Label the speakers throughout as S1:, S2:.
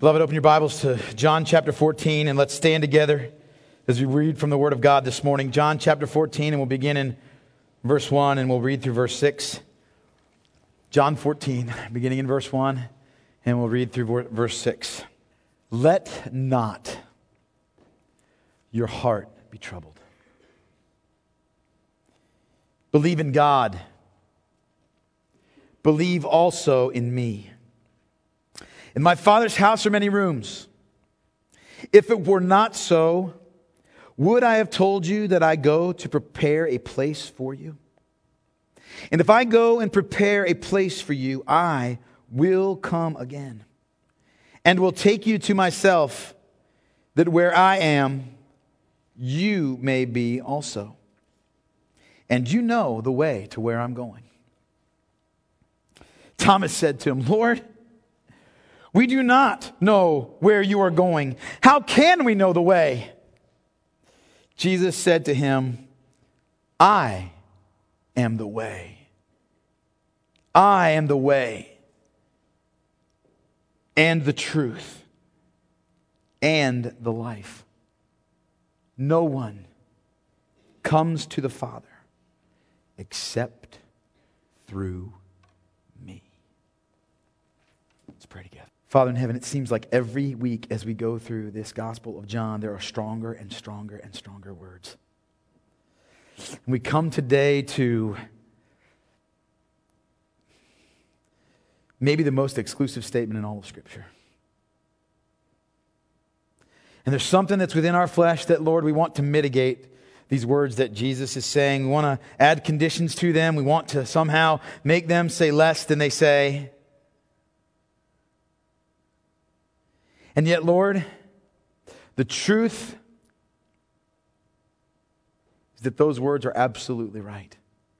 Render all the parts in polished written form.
S1: Beloved, open your Bibles to John chapter 14, and let's stand together as we read from the Word of God this morning. John chapter 14, and we'll begin in verse 1, and we'll read through verse 6. John 14, beginning in verse 1, and we'll read through verse 6. Let not your heart be troubled. Believe in God. Believe also in me. In my Father's house are many rooms. If it were not so, would I have told you that I go to prepare a place for you? And if I go and prepare a place for you, I will come again and will take you to myself, that where I am, you may be also. And you know the way to where I'm going. Thomas said to him, Lord, we do not know where you are going. How can we know the way? Jesus said to him, I am the way. I am the way and the truth and the life. No one comes to the Father except through me. Let's pray together. Father in heaven, it seems like every week as we go through this Gospel of John, there are stronger and stronger and stronger words. And we come today to maybe the most exclusive statement in all of Scripture. And there's something that's within our flesh that, Lord, we want to mitigate these words that Jesus is saying. We want to add conditions to them. We want to somehow make them say less than they say. And yet, Lord, the truth is that those words are absolutely right.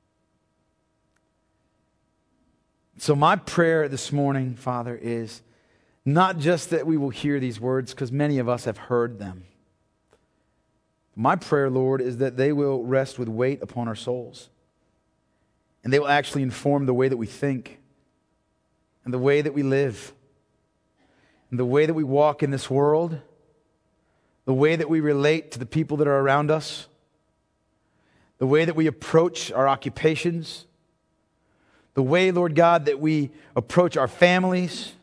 S1: So my prayer this morning, Father, is not just that we will hear these words, because many of us have heard them. My prayer, Lord, is that they will rest with weight upon our souls. And they will actually inform the way that we think and the way that we live. And the way that we walk in this world, the way that we relate to the people that are around us, the way that we approach our occupations, the way, Lord God, that we approach our families.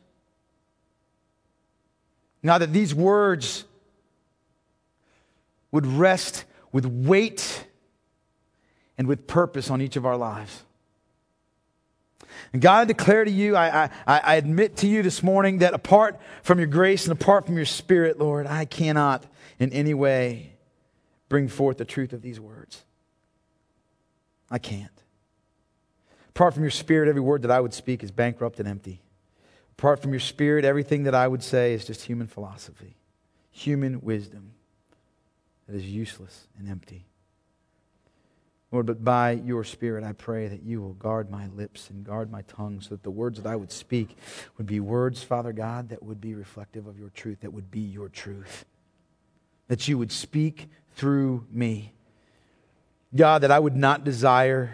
S1: Now that these words would rest with weight and with purpose on each of our lives. And God, I declare to you, I admit to you this morning that apart from your grace and apart from your Spirit, Lord, I cannot in any way bring forth the truth of these words. I can't. Apart from your Spirit, every word that I would speak is bankrupt and empty. Apart from your Spirit, everything that I would say is just human philosophy, human wisdom that is useless and empty. Lord, but by your Spirit, I pray that you will guard my lips and guard my tongue so that the words that I would speak would be words, Father God, that would be reflective of your truth, that would be your truth. That you would speak through me. God, that I would not desire,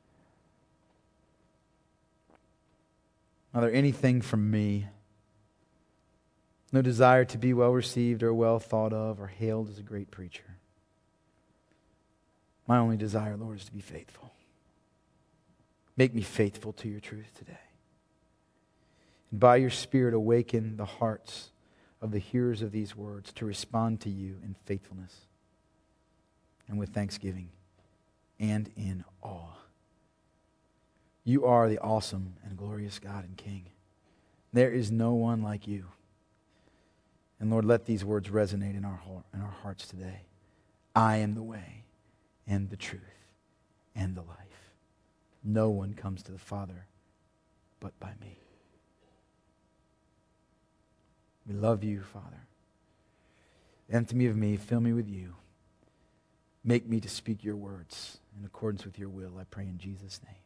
S1: Father, anything from me. No desire to be well received or well thought of or hailed as a great preacher. My only desire, Lord, is to be faithful. Make me faithful to your truth today. And by your Spirit, awaken the hearts of the hearers of these words to respond to you in faithfulness and with thanksgiving and in awe. You are the awesome and glorious God and King. There is no one like you. And Lord, let these words resonate in our hearts today. I am the way and the truth and the life. No one comes to the Father but by me. We love you, Father. Empty me of me, fill me with you. Make me to speak your words in accordance with your will, I pray in Jesus' name.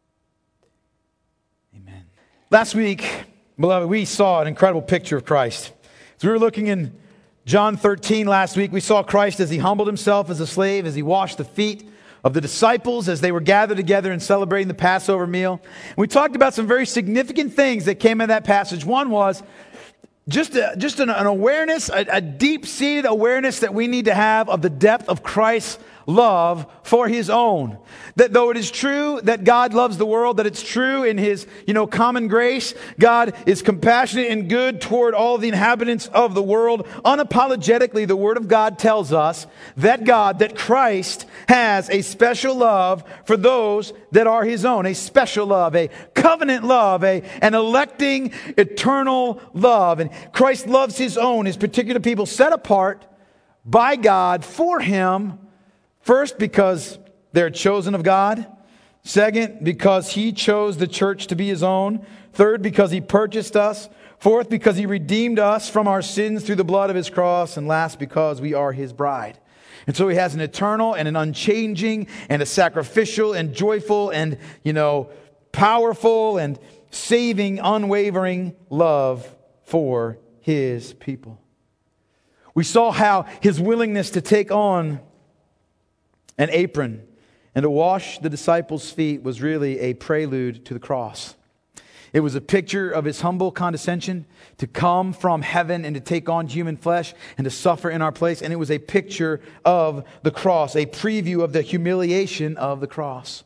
S1: Amen. Last week, beloved, we saw an incredible picture of Christ. As we were looking in John 13 last week, we saw Christ as he humbled himself as a slave, as he washed the feet of the disciples as they were gathered together and celebrating the Passover meal. And we talked about some very significant things that came in that passage. One was an awareness, a deep-seated awareness that we need to have of the depth of Christ's love for His own. That though it is true that God loves the world, that it's true in His, common grace, God is compassionate and good toward all the inhabitants of the world. Unapologetically, the Word of God tells us that Christ has a special love for those that are His own. A special love, a covenant love, an electing eternal love. And Christ loves His own, His particular people set apart by God for Him. First, because they're chosen of God. Second, because He chose the church to be His own. Third, because He purchased us. Fourth, because He redeemed us from our sins through the blood of His cross. And last, because we are His bride. And so He has an eternal and an unchanging and a sacrificial and joyful and, powerful and saving, unwavering love for His people. We saw how His willingness to take on an apron and to wash the disciples' feet was really a prelude to the cross. It was a picture of His humble condescension to come from heaven and to take on human flesh and to suffer in our place. And it was a picture of the cross, a preview of the humiliation of the cross.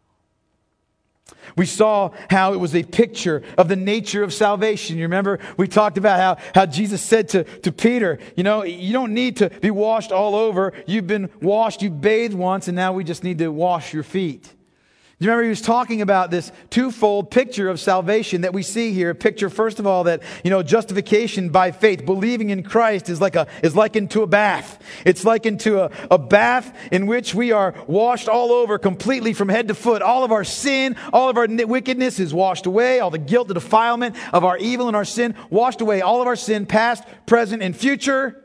S1: We saw how it was a picture of the nature of salvation. You remember we talked about how Jesus said to Peter, you don't need to be washed all over. You've been washed, you bathed once, and now we just need to wash your feet. You remember he was talking about this twofold picture of salvation that we see here. A picture, first of all, that, justification by faith, believing in Christ is likened to a bath. It's likened to a bath in which we are washed all over completely from head to foot. All of our sin, all of our wickedness is washed away. All the guilt, the defilement of our evil and our sin, washed away. All of our sin, past, present, and future.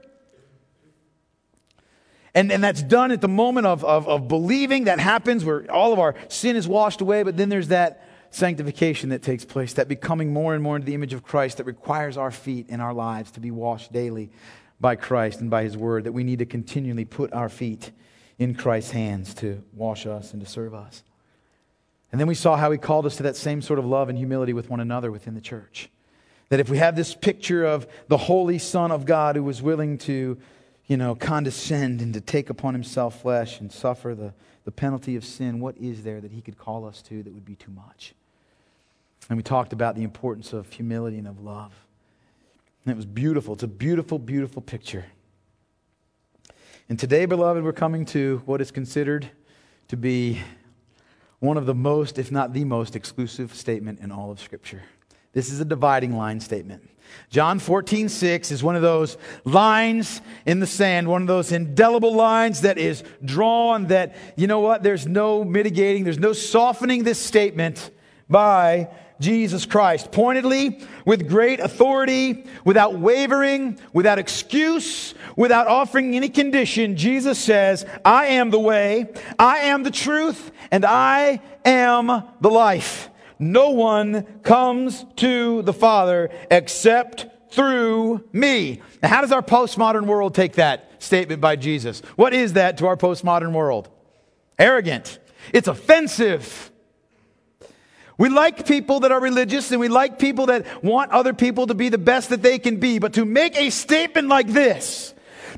S1: And that's done at the moment of believing. That happens where all of our sin is washed away. But then there's that sanctification that takes place, that becoming more and more into the image of Christ that requires our feet and our lives to be washed daily by Christ and by His Word, that we need to continually put our feet in Christ's hands to wash us and to serve us. And then we saw how He called us to that same sort of love and humility with one another within the church. That if we have this picture of the Holy Son of God who was willing to condescend and to take upon Himself flesh and suffer the penalty of sin, what is there that He could call us to that would be too much? And we talked about the importance of humility and of love. And it was beautiful. It's a beautiful, beautiful picture. And today, beloved, we're coming to what is considered to be one of the most, if not the most, exclusive statement in all of Scripture. This is a dividing line statement. John 14:6 is one of those lines in the sand, one of those indelible lines that is drawn that, there's no mitigating, there's no softening this statement by Jesus Christ. Pointedly, with great authority, without wavering, without excuse, without offering any condition, Jesus says, I am the way, I am the truth, and I am the life. No one comes to the Father except through me. Now, how does our postmodern world take that statement by Jesus? What is that to our postmodern world? Arrogant. It's offensive. We like people that are religious and we like people that want other people to be the best that they can be. But to make a statement like this,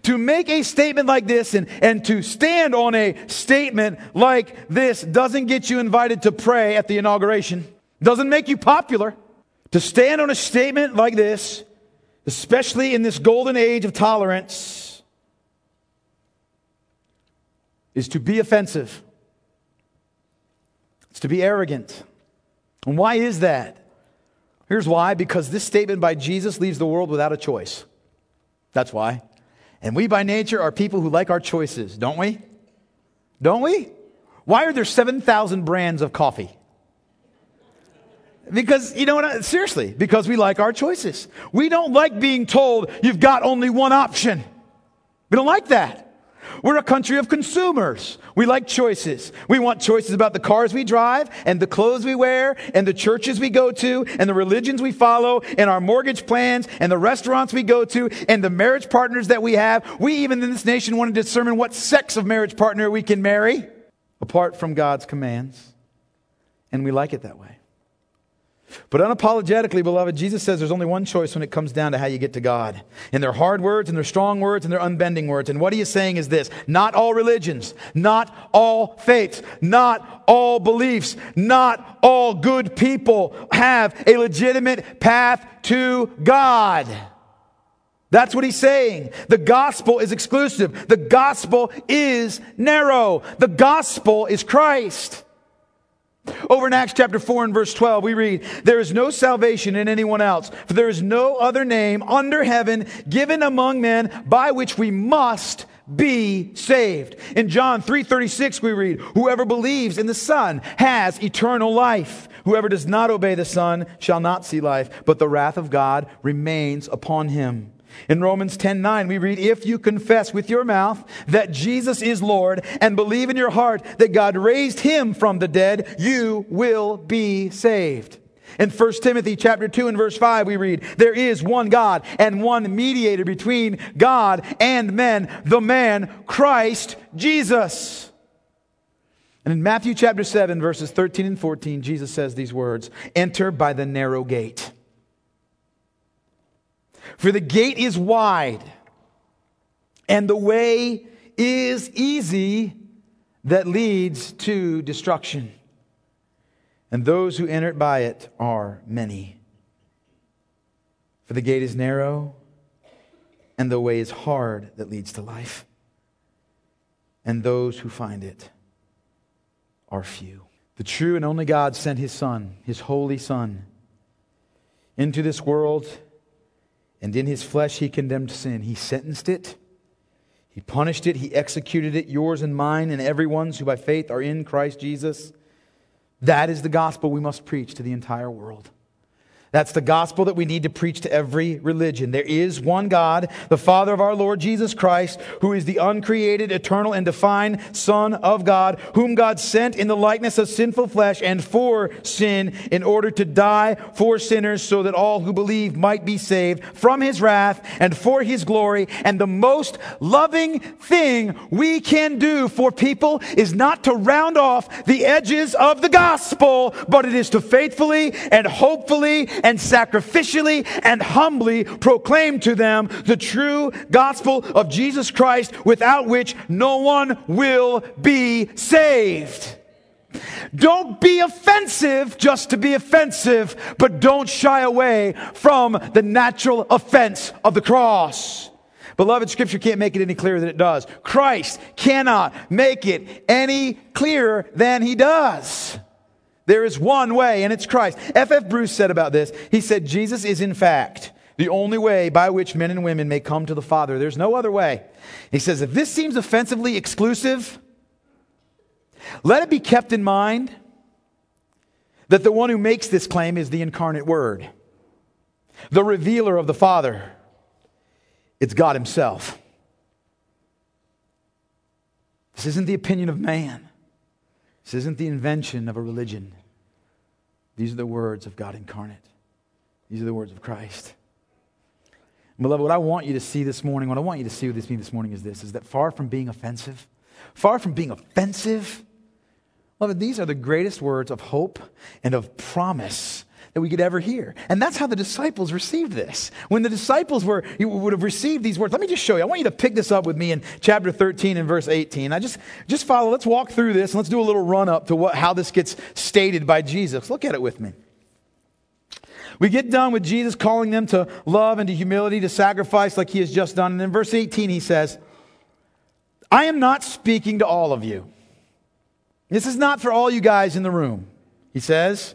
S1: and to stand on a statement like this doesn't get you invited to pray at the inauguration. Doesn't make you popular. To stand on a statement like this, especially in this golden age of tolerance, is to be offensive. It's to be arrogant. And why is that? Here's why. Because this statement by Jesus leaves the world without a choice. That's why. And we by nature are people who like our choices, don't we? Don't we? Why are there 7,000 brands of coffee? Because, seriously, because we like our choices. We don't like being told you've got only one option. We don't like that. We're a country of consumers. We like choices. We want choices about the cars we drive and the clothes we wear and the churches we go to and the religions we follow and our mortgage plans and the restaurants we go to and the marriage partners that we have. We even in this nation want to determine what sex of marriage partner we can marry apart from God's commands. And we like it that way. But unapologetically, beloved, Jesus says there's only one choice when it comes down to how you get to God. And they're hard words, and they're strong words, and they're unbending words. And what he is saying is this: not all religions, not all faiths, not all beliefs, not all good people have a legitimate path to God. That's what he's saying. The gospel is exclusive. The gospel is narrow. The gospel is Christ. Over in Acts chapter 4 and verse 12, we read, "There is no salvation in anyone else, for there is no other name under heaven given among men by which we must be saved." In John 3:36, we read, "Whoever believes in the Son has eternal life. Whoever does not obey the Son shall not see life, but the wrath of God remains upon him." In Romans 10:9, we read, "If you confess with your mouth that Jesus is Lord and believe in your heart that God raised him from the dead, you will be saved." In 1 Timothy chapter 2 and verse 5, we read, "There is one God and one mediator between God and men, the man Christ Jesus." And in Matthew chapter 7, verses 13 and 14, Jesus says these words, "Enter by the narrow gate. For the gate is wide, and the way is easy that leads to destruction. And those who enter by it are many. For the gate is narrow, and the way is hard that leads to life. And those who find it are few." The true and only God sent his Son, his holy Son, into this world. And in his flesh, he condemned sin. He sentenced it. He punished it. He executed it, yours and mine, and everyone's who by faith are in Christ Jesus. That is the gospel we must preach to the entire world. That's the gospel that we need to preach to every religion. There is one God, the Father of our Lord Jesus Christ, who is the uncreated, eternal, and divine Son of God, whom God sent in the likeness of sinful flesh and for sin, in order to die for sinners, so that all who believe might be saved from his wrath and for his glory. And the most loving thing we can do for people is not to round off the edges of the gospel, but it is to faithfully and hopefully and sacrificially and humbly proclaim to them the true gospel of Jesus Christ, without which no one will be saved. Don't be offensive just to be offensive, but don't shy away from the natural offense of the cross. Beloved, Scripture can't make it any clearer than it does. Christ cannot make it any clearer than he does. There is one way, and it's Christ. F.F. Bruce said about this, he said, "Jesus is in fact the only way by which men and women may come to the Father. There's no other way." He says, if this seems offensively exclusive, let it be kept in mind that the one who makes this claim is the incarnate Word, the revealer of the Father. It's God himself. This isn't the opinion of man. This isn't the invention of a religion. These are the words of God incarnate. These are the words of Christ. Beloved, what I want you to see this morning, what I want you to see with me this morning is this, is that far from being offensive, beloved, these are the greatest words of hope and of promise that we could ever hear. And that's how the disciples received this. When the disciples would have received these words, let me just show you. I want you to pick this up with me in chapter 13 and verse 18. I just follow. Let's walk through this and let's do a little run up to how this gets stated by Jesus. Look at it with me. We get done with Jesus calling them to love and to humility, to sacrifice like he has just done. And in verse 18 he says, "I am not speaking to all of you." This is not for all you guys in the room. He says,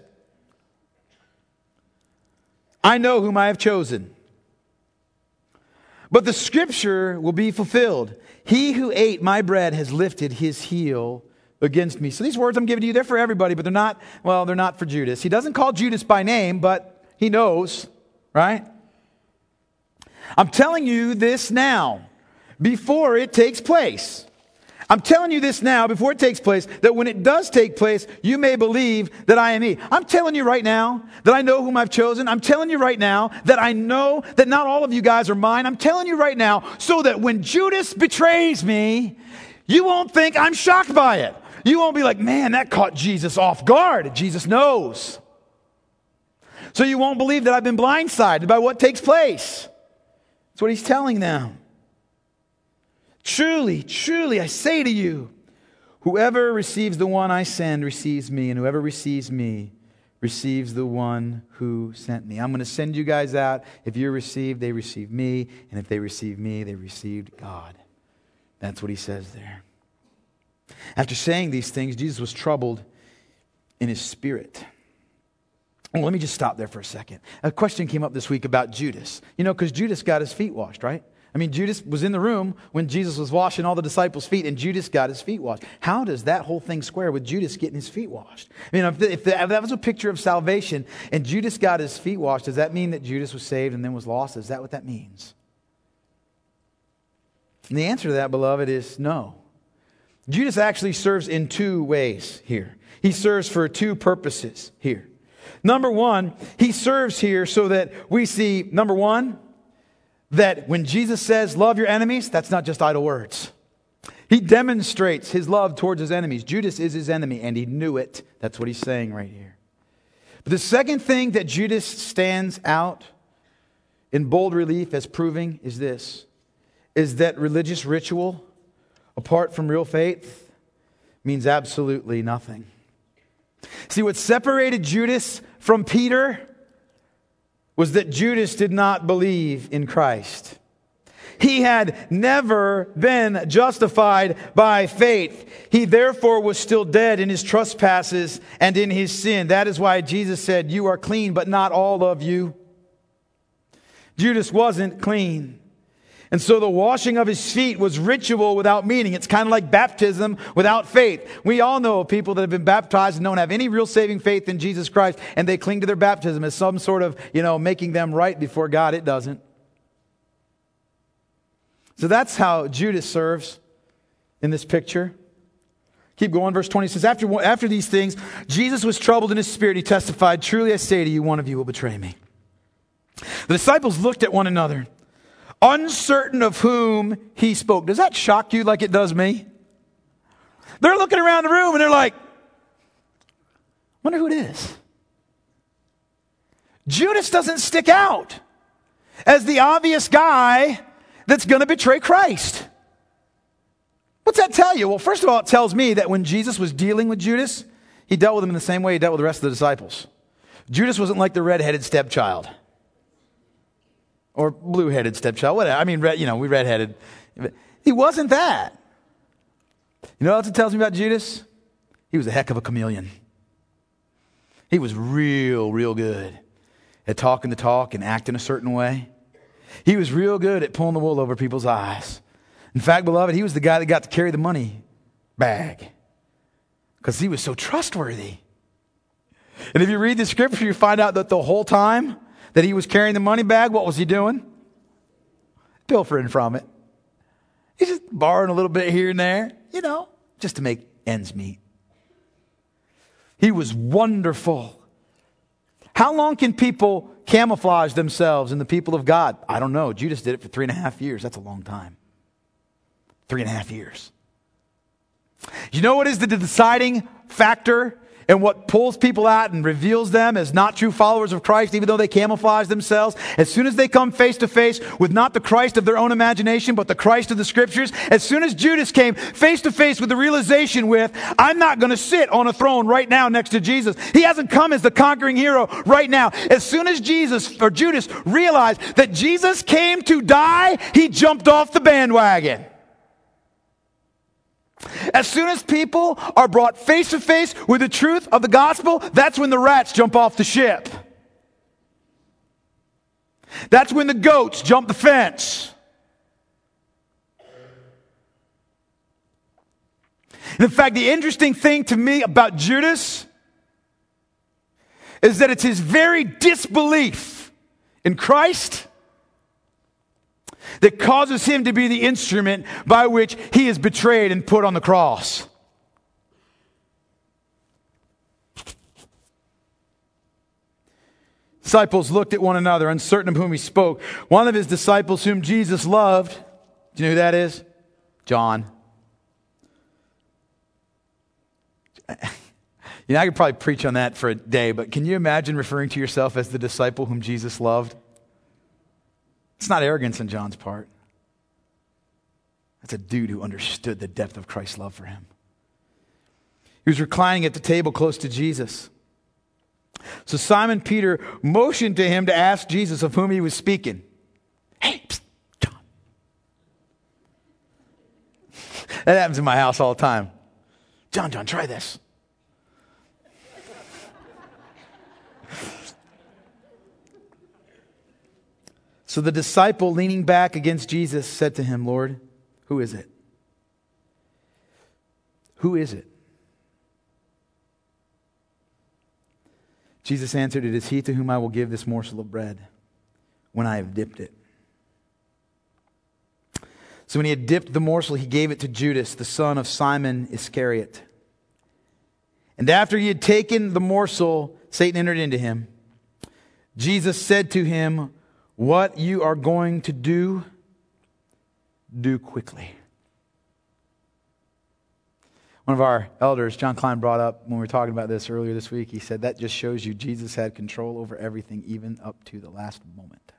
S1: "I know whom I have chosen. But the scripture will be fulfilled. He who ate my bread has lifted his heel against me." So these words I'm giving to you, they're for everybody, but they're not for Judas. He doesn't call Judas by name, but he knows, right? "I'm telling you this now, before it takes place. I'm telling you this now before it takes place, that when it does take place, you may believe that I am he." I'm telling you right now that I know whom I've chosen. I'm telling you right now that I know that not all of you guys are mine. I'm telling you right now so that when Judas betrays me, you won't think I'm shocked by it. You won't be like, "Man, that caught Jesus off guard." Jesus knows. So you won't believe that I've been blindsided by what takes place. That's what he's telling them. Truly, truly, I say to you, whoever receives the one I send receives me, and whoever receives me receives the one who sent me. I'm going to send you guys out. If you're received, they receive me, and if they receive me, they received God. That's what he says there. After saying these things, Jesus was troubled in his spirit. Well, let me just stop there for a second. A question came up this week about Judas. You know, because Judas got his feet washed, right? I mean, Judas was in the room when Jesus was washing all the disciples' feet, and Judas got his feet washed. How does that whole thing square with Judas getting his feet washed? I mean, if that was a picture of salvation, and Judas got his feet washed, does that mean that Judas was saved and then was lost? Is that what that means? And the answer to that, beloved, is no. Judas actually serves in two ways here. He serves for two purposes here. Number one, he serves here so that we see, number one, that when Jesus says, love your enemies, that's not just idle words. He demonstrates his love towards his enemies. Judas is his enemy, and he knew it. That's what he's saying right here. But the second thing that Judas stands out in bold relief as proving is this, is that religious ritual, apart from real faith, means absolutely nothing. See, what separated Judas from Peter was that Judas did not believe in Christ. He had never been justified by faith. He therefore was still dead in his trespasses and in his sin. That is why Jesus said, you are clean, but not all of you. Judas wasn't clean. And so the washing of his feet was ritual without meaning. It's kind of like baptism without faith. We all know of people that have been baptized and don't have any real saving faith in Jesus Christ, and they cling to their baptism as some sort of, making them right before God. It doesn't. So that's how Judas serves in this picture. Keep going. Verse 20 says, after these things, Jesus was troubled in his spirit. He testified, truly I say to you, one of you will betray me. The disciples looked at one another, uncertain of whom he spoke. Does that shock you like it does me? They're looking around the room and they're like, wonder who it is. Judas doesn't stick out as the obvious guy that's going to betray Christ. What's that tell you? Well, first of all, it tells me that when Jesus was dealing with Judas, he dealt with him in the same way he dealt with the rest of the disciples. Judas wasn't like the red-headed stepchild. Or blue-headed stepchild, whatever. I mean, we red-headed. He wasn't that. You know what else it tells me about Judas? He was a heck of a chameleon. He was real good at talking the talk and acting a certain way. He was real good at pulling the wool over people's eyes. In fact, beloved, he was the guy that got to carry the money bag because he was so trustworthy. And if you read the scripture, you find out that the whole time that he was carrying the money bag, what was he doing? Pilfering from it. He's just borrowing a little bit here and there, just to make ends meet. He was wonderful. How long can people camouflage themselves in the people of God? I don't know. Judas did it for 3.5 years. That's a long time. 3.5 years. You know what is the deciding factor and what pulls people out and reveals them as not true followers of Christ, even though they camouflage themselves? As soon as they come face to face with not the Christ of their own imagination, but the Christ of the Scriptures, as soon as Judas came face to face with the realization with, I'm not going to sit on a throne right now next to Jesus. He hasn't come as the conquering hero right now. As soon as Judas realized that Jesus came to die, he jumped off the bandwagon. As soon as people are brought face to face with the truth of the gospel, that's when the rats jump off the ship. That's when the goats jump the fence. And in fact, the interesting thing to me about Judas is that it's his very disbelief in Christ that causes him to be the instrument by which he is betrayed and put on the cross. Disciples looked at one another, uncertain of whom he spoke. One of his disciples whom Jesus loved, do you know who that is? John. You know, I could probably preach on that for a day, but can you imagine referring to yourself as the disciple whom Jesus loved? It's not arrogance on John's part. That's a dude who understood the depth of Christ's love for him. He was reclining at the table close to Jesus. So Simon Peter motioned to him to ask Jesus of whom he was speaking. Hey, psst, John. That happens in my house all the time. John, try this. So the disciple, leaning back against Jesus, said to him, Lord, who is it? Who is it? Jesus answered, it is he to whom I will give this morsel of bread when I have dipped it. So when he had dipped the morsel, he gave it to Judas, the son of Simon Iscariot. And after he had taken the morsel, Satan entered into him. Jesus said to him, what you are going to do, do quickly. One of our elders, John Klein, brought up when we were talking about this earlier this week, he said that just shows you Jesus had control over everything, even up to the last moment.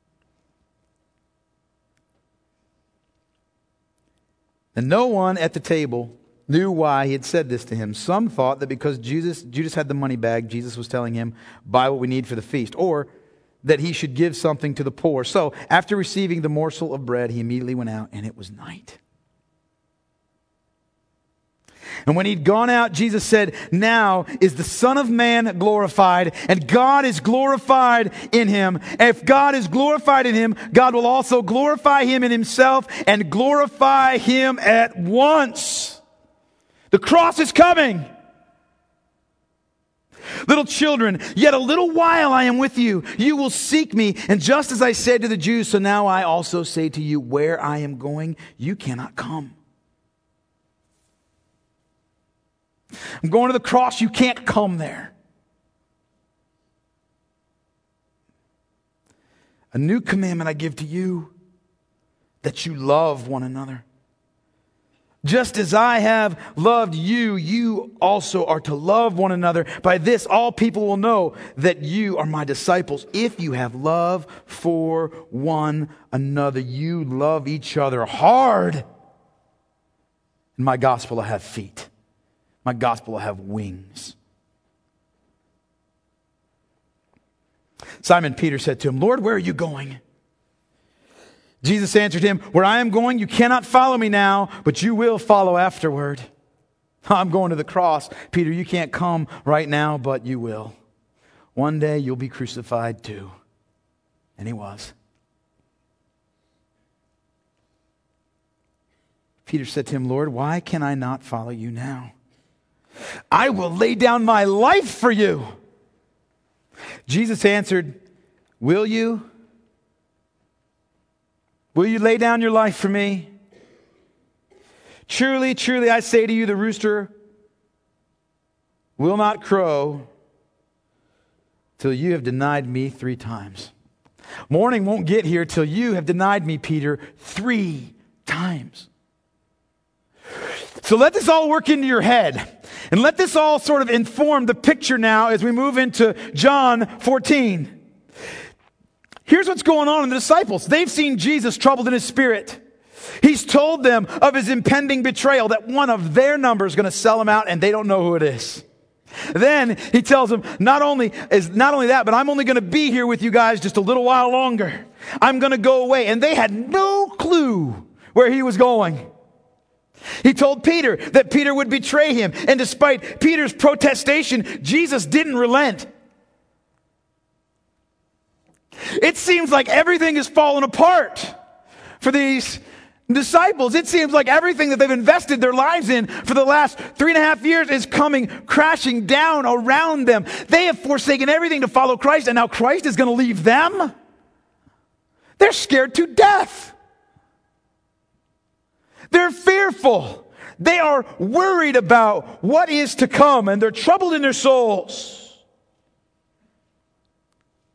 S1: And no one at the table knew why he had said this to him. Some thought that because Judas had the money bag, Jesus was telling him, buy what we need for the feast, or that he should give something to the poor. So after receiving the morsel of bread, he immediately went out, and it was night. And when he'd gone out, Jesus said, now is the Son of Man glorified, and God is glorified in him. And if God is glorified in him, God will also glorify him in himself and glorify him at once. The cross is coming. Little children, yet a little while I am with you. You will seek me. And just as I said to the Jews, so now I also say to you, where I am going, you cannot come. I'm going to the cross. You can't come there. A new commandment I give to you, that you love one another. Just as I have loved you, you also are to love one another. By this, all people will know that you are my disciples. If you have love for one another, you love each other hard. In my gospel, I have feet. My gospel, I have wings. Simon Peter said to him, Lord, where are you going? Jesus answered him, where I am going, you cannot follow me now, but you will follow afterward. I'm going to the cross. Peter, you can't come right now, but you will. One day you'll be crucified too. And he was. Peter said to him, Lord, why can I not follow you now? I will lay down my life for you. Jesus answered, will you? Will you lay down your life for me? Truly, truly, I say to you, the rooster will not crow till you have denied me 3 times. Morning won't get here till you have denied me, Peter, 3 times. So let this all work into your head. And let this all sort of inform the picture now as we move into John 14. Here's what's going on in the disciples. They've seen Jesus troubled in his spirit. He's told them of his impending betrayal, that one of their number is going to sell him out and they don't know who it is. Then he tells them, not only that, but I'm only going to be here with you guys just a little while longer. I'm going to go away. And they had no clue where he was going. He told Peter that Peter would betray him. And despite Peter's protestation, Jesus didn't relent. It seems like everything is falling apart for these disciples. It seems like everything that they've invested their lives in for the last 3.5 years is coming crashing down around them. They have forsaken everything to follow Christ, and now Christ is going to leave them. They're scared to death. They're fearful. They are worried about what is to come, and they're troubled in their souls.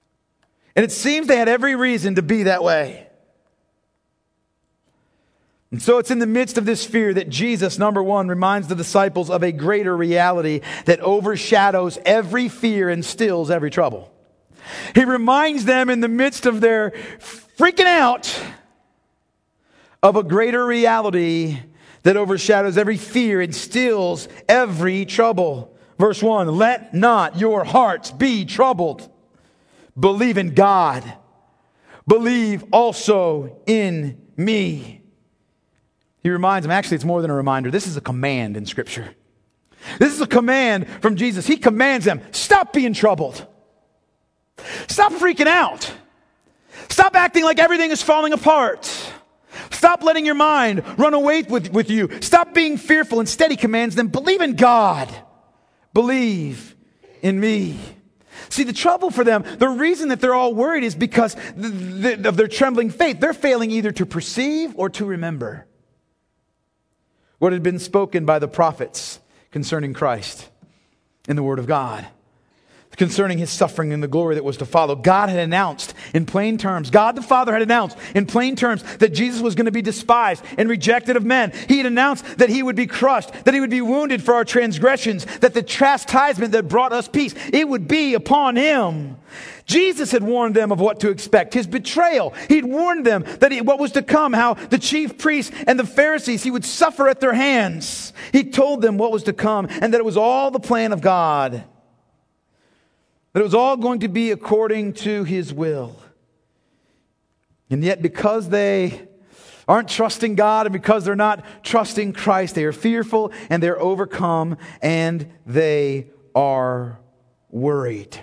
S1: And it seems they had every reason to be that way. And so it's in the midst of this fear that Jesus, number one, reminds the disciples of a greater reality that overshadows every fear and stills every trouble. He reminds them in the midst of their freaking out of a greater reality that overshadows every fear and stills every trouble. Verse 1, let not your hearts be troubled. Believe in God. Believe also in me. He reminds them, actually it's more than a reminder. This is a command in Scripture. This is a command from Jesus. He commands them, stop being troubled. Stop freaking out. Stop acting like everything is falling apart. Stop letting your mind run away with you. Stop being fearful. Instead, he commands them, believe in God. Believe in me. See, the trouble for them, the reason that they're all worried is because of their trembling faith. They're failing either to perceive or to remember what had been spoken by the prophets concerning Christ in the Word of God, concerning his suffering and the glory that was to follow. God had announced in plain terms, God the Father had announced in plain terms that Jesus was going to be despised and rejected of men. He had announced that he would be crushed, that he would be wounded for our transgressions, that the chastisement that brought us peace, it would be upon him. Jesus had warned them of what to expect, his betrayal. He'd warned them that what was to come, how the chief priests and the Pharisees, he would suffer at their hands. He told them what was to come and that it was all the plan of God. That it was all going to be according to his will. And yet because they aren't trusting God and because they're not trusting Christ, they are fearful and they're overcome and they are worried.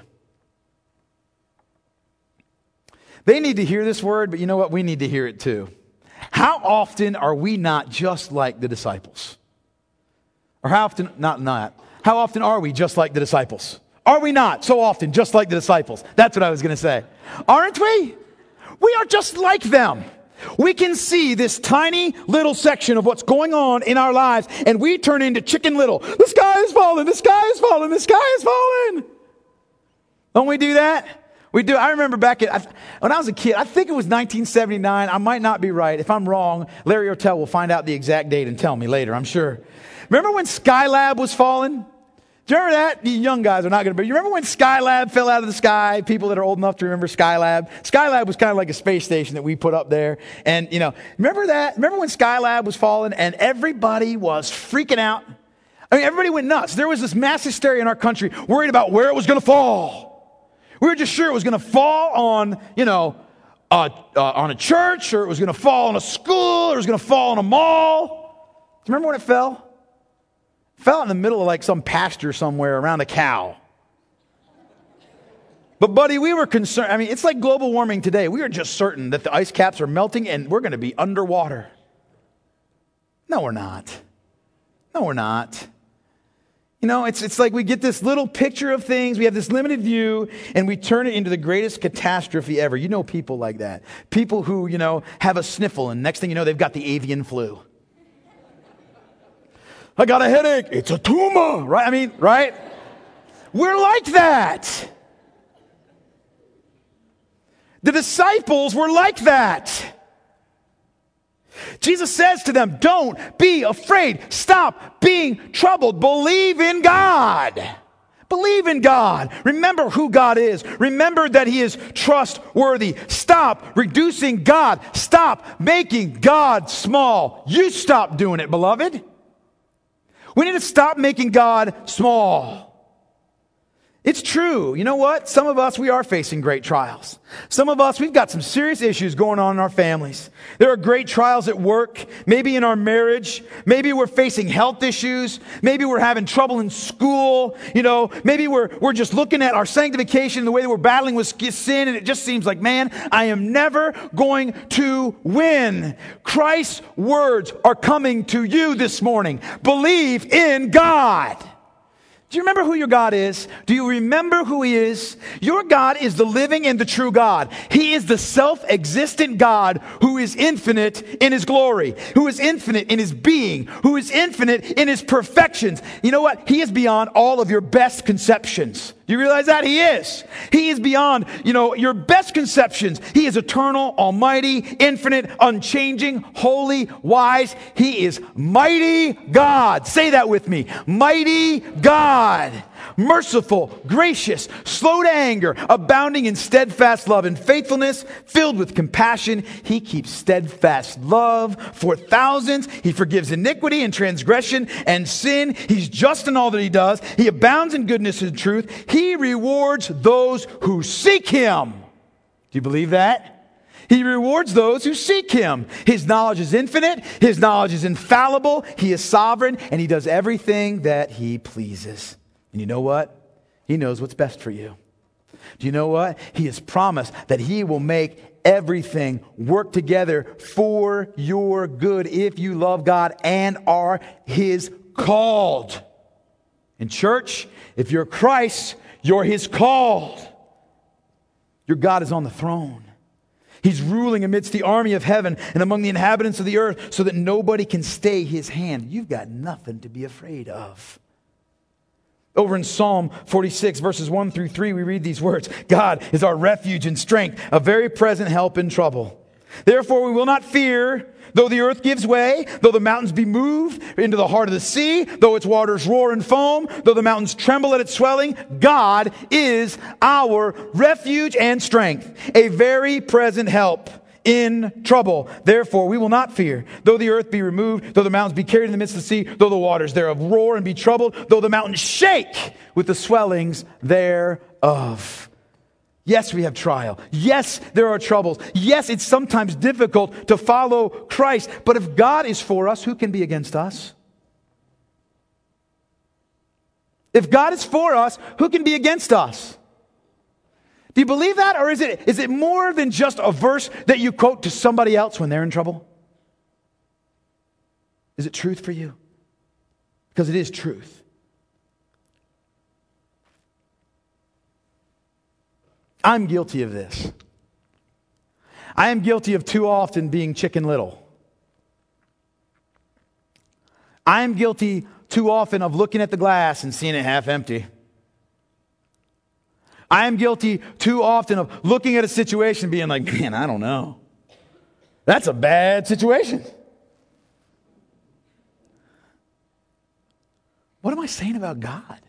S1: They need to hear this word, but you know what? We need to hear it too. How often are we not just like the disciples? Or how often, how often are we just like the disciples? Are we not so often just like the disciples? That's what I was going to say. Aren't we? We are just like them. We can see this tiny little section of what's going on in our lives, and we turn into Chicken Little. The sky is falling, the sky is falling, the sky is falling. Don't we do that? We do. I remember when I was a kid, I think it was 1979. I might not be right. If I'm wrong, Larry Ortell will find out the exact date and tell me later, I'm sure. Remember when Skylab was falling? Do you remember that? You young guys are not going to, but you remember when Skylab fell out of the sky? People that are old enough to remember Skylab. Skylab was kind of like a space station that we put up there. And, remember that? Remember when Skylab was falling and everybody was freaking out? I mean, everybody went nuts. There was this mass hysteria in our country worried about where it was going to fall. We were just sure it was going to fall on, on a church, or it was going to fall on a school, or it was going to fall on a mall. Do you remember when it fell? It fell in the middle of like some pasture somewhere around a cow. But buddy, we were concerned. I mean, it's like global warming today. We are just certain that the ice caps are melting and we're going to be underwater. No, we're not. No, we're not. It's like we get this little picture of things, we have this limited view, and we turn it into the greatest catastrophe ever. You know people like that. People who, have a sniffle, and next thing you know, they've got the avian flu. I got a headache. It's a tumor, right? I mean, right? We're like that. The disciples were like that. Jesus says to them, don't be afraid. Stop being troubled. Believe in God. Believe in God. Remember who God is. Remember that he is trustworthy. Stop reducing God. Stop making God small. You stop doing it, beloved. We need to stop making God small. It's true. You know what? Some of us, we are facing great trials. Some of us, we've got some serious issues going on in our families. There are great trials at work, maybe in our marriage. Maybe we're facing health issues. Maybe we're having trouble in school. Maybe we're just looking at our sanctification, the way that we're battling with sin, and it just seems like, man, I am never going to win. Christ's words are coming to you this morning. Believe in God. Do you remember who your God is? Do you remember who he is? Your God is the living and the true God. He is the self-existent God who is infinite in his glory, who is infinite in his being, who is infinite in his perfections. You know what? He is beyond all of your best conceptions. Do you realize that? He is. He is beyond, your best conceptions. He is eternal, almighty, infinite, unchanging, holy, wise. He is mighty God. Say that with me. Mighty God. Merciful, gracious, slow to anger, abounding in steadfast love and faithfulness, filled with compassion. He keeps steadfast love for thousands. He forgives iniquity and transgression and sin. He's just in all that he does. He abounds in goodness and truth. He rewards those who seek him. Do you believe that? He rewards those who seek him. His knowledge is infinite. His knowledge is infallible. He is sovereign, and he does everything that he pleases. And you know what? He knows what's best for you. Do you know what? He has promised that he will make everything work together for your good if you love God and are his called. In church, if you're Christ, you're his called. Your God is on the throne. He's ruling amidst the army of heaven and among the inhabitants of the earth so that nobody can stay his hand. You've got nothing to be afraid of. Over in Psalm 46, verses 1 through 3, we read these words. God is our refuge and strength, a very present help in trouble. Therefore we will not fear, though the earth gives way, though the mountains be moved into the heart of the sea, though its waters roar and foam, though the mountains tremble at its swelling. God is our refuge and strength, a very present help in trouble. Therefore, we will not fear, though the earth be removed, though the mountains be carried in the midst of the sea, though the waters thereof roar and be troubled, though the mountains shake with the swellings thereof. Yes, we have trial. Yes, there are troubles. Yes, it's sometimes difficult to follow Christ. But if God is for us, who can be against us? If God is for us, who can be against us? Do you believe that? Or is it more than just a verse that you quote to somebody else when they're in trouble? Is it truth for you? Because it is truth. I'm guilty of this. I am guilty of too often being Chicken Little. I am guilty too often of looking at the glass and seeing it half empty. I am guilty too often of looking at a situation and being like, man, I don't know. That's a bad situation. What am I saying about God?